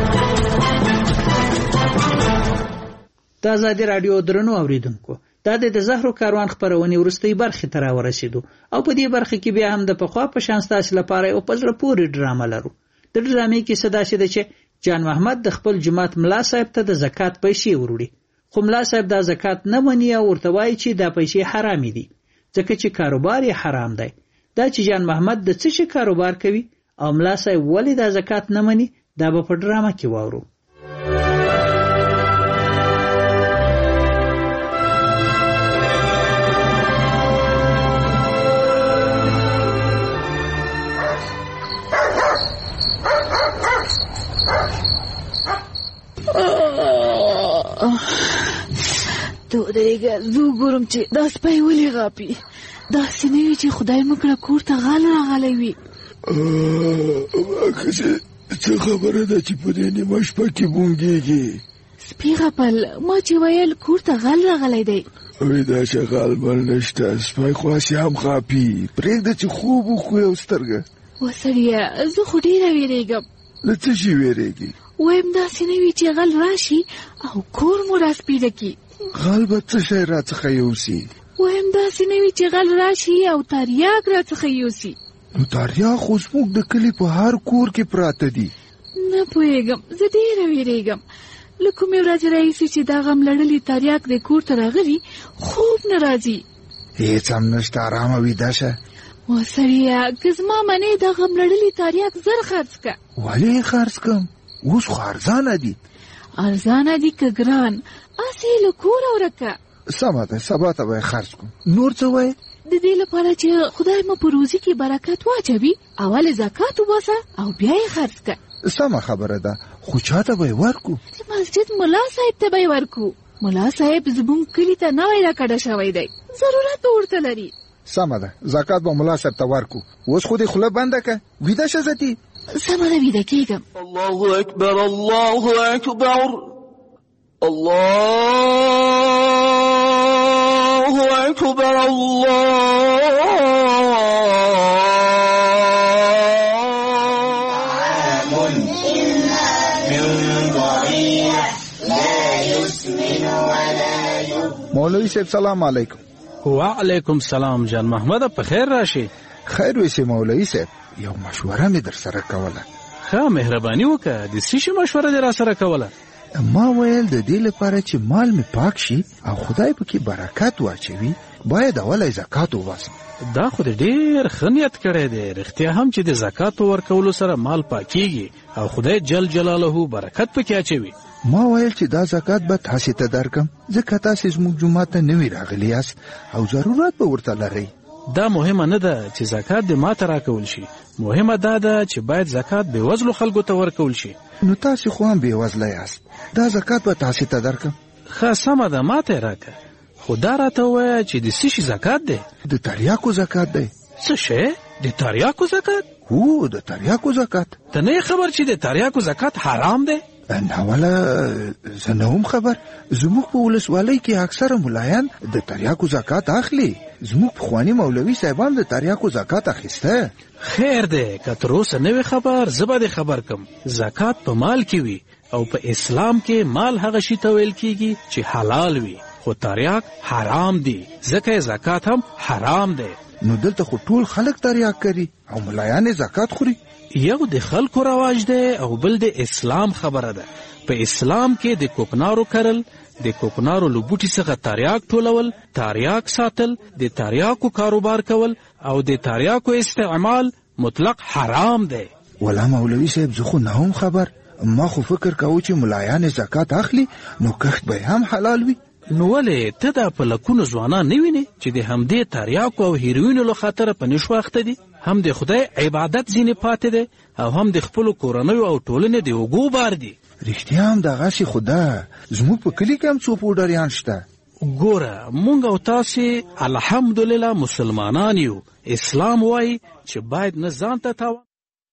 د ازادي رادیو درنو اوریدونکو، دا د زهرو کاروان خبرونه ورستۍ برخه ته را ورسېدو او په دې برخه کې بیا هم د پخوا په شان ستاسو لپاره یو پزړه پورې ډرامه لرو. د ډرامې کې صدا شته چې جان محمد د خپل جماعت ملا صاحب ته د زکات پیسې وروړي، خو ملا صاحب دا زکات نه مني او ورته وایي چې دا پیسې حرام دي ځکه چې کاروبار یې حرام دی. دا چې جان محمد د څه شي کاروبار کوي او ملا صاحب ولې دا زکات نه مني دا به په ډرامه کې واورو. تو درېږه زه وګورم چې دا سپی ولې غاپي. داسې نه وي چې خدای موږ کړه کور ته غل راغلی وي. څه خبره ده چې په دې نیمه شپه کې بونګېږي؟ سپي غپل، ما چې ویل کور ته غل راغلی دی. وی دا چې غل بل نشته، سپی خو هسې هم غاپي. پرېږده چې خوب وخوري او سترګه. وسړیه زه خو ډېره وېرېږم. له څه شي وېرېږي؟ وایم داسې نه وي چې غل راشي او کور مو راسپېده کړي. غل به څه شی راڅخه یوسي؟ وایم داسې نه وي چې غل راشي او تریاک راڅخه یوسي. نو تریاک خو زموږ د کلي په هر کور کې پراته دي. نه پوهېږم، زه ډېره وېرېږم. له کومې ورځې راهیسې چې دا غم لړلي تریاک د کور ته راغلي خوب نه راځي. هېڅ هم نشته، ارامه ویده شه. وسړیه که زما منې دا غم لړلي تریاک زر خرڅ کړه. ولې یې خرڅ کړم؟ اوس خو ارزانه دي. ارزانه دي که ګران؟ اسې له کوره ورکه. سمه ده، سبا ته به یې خرڅ کړم. نور څه وایې؟ د دې لپاره چې خدای مو په روزي کې برکت واچوي اول زکات وباسه او بیا یې خرڅ کړه. سمه خبره ده، خو چا ته به یې ورکو؟ د مسجد ملا صاحب ته به یې ورکو. ملا صاحب زموږ کلي ته نوی راکډه شوی دی، ضرورت به ورته لري. سمه ده، زکات به ملا صاحب ته ورکو. اوس خو دې خوله بنده که، ویده شه زتي. سمه ده، ویده کېږم. الله اکبر، الله اکبر، الله اکبر، الله مولوی صاحب سلام علیکم. وعلیکم سلام. جان محمد په خیر راشي. خیر وسی مولوی صاحب، یو مشوره می در سره کوله. ښه مهرباني وکړه. د څه شي مشوره دې را سره کوله؟ ما ویل د دې لپاره چې مال می پاک شي او خدای پکې برکت واچوي باید اول زکات وباسم. دا خو ډېر ښه نیت کړی دی. رښتیا هم چې د زکات ورکولو سره مال پاکیږي او خدای جل جلاله برکت پکې اچوي. ما ویل چې دا زکات به تاسې ته درکم ځکه تاسې زموږ جومات ته نوي راغلي یاست او ضرورت به ورته لرئ. دا مهمه نه ده چې زکات دې ما ته راکول شي، مهمه دا ده چې باید زکات بېوزلو خلکو ته ورکول شي. نو تاسې خو هم بېوزله یاست، دا زکات به تاسې ته درکم. ښه سمه ده، ما ته یې راکړه، خو دا راته ووایه چې د څه شي زکات دی؟ د تریاکو زکات دی. څه شی؟ د تریاکو زکات؟ هو د تریاکو زکات. ته نه یې خبر چې د تریاکو زکات حرام دی؟ نه ولا زه نه هم خبر. زموږ په ولسوالۍ کې اکثره ملایان د تریاکو زکات اخلي زموږ پخواني مولوي صاحبان د تریاکو زکات اخیسته. خیر دی که تر اوسه نوی خبر زه به دې خبر کم. زکات په مال کې وي او په اسلام کې مال هغه شي ته ویل کیږي چې حلال وي، خو تریاک حرام دی، ځکه زکات هم حرام دی. نو دلته خو ټول خلک تریاک کوي او ملایان زکات خوري. یو د خلکو رواج دی او بل د اسلام خبره ده. په اسلام کې د کوکنارو کرل، د کوکنارو له بوټي څخه تریاک ټولول، تریاک ساتل، د تریاکو کاروبار کول او د تریاکو استعمال مطلق حرام دی. ولا مولوي صاحب زه خو نه هم خبر، ما خو فکر کاوه چې ملایان زکات اخلي نو کښت به هم حلال وي. نو ولې ته دا په لکونو ځوانان نه وینې چې د همدې تریاکو او هیروینو له خاطره په نشو اخته دي؟ هم د خدای عبادت ځینې پاتې دی او هم د خپلو کورنیو او ټولنې د اوږو بار دي. رښتیا هم دغسې خو ده. زموږ په کلي کې هم څو پوډریان شته. ګوره مونږ او تاسې الحمدلله مسلمانان یو. اسلام وایي چې باید نه ځان ته تاوان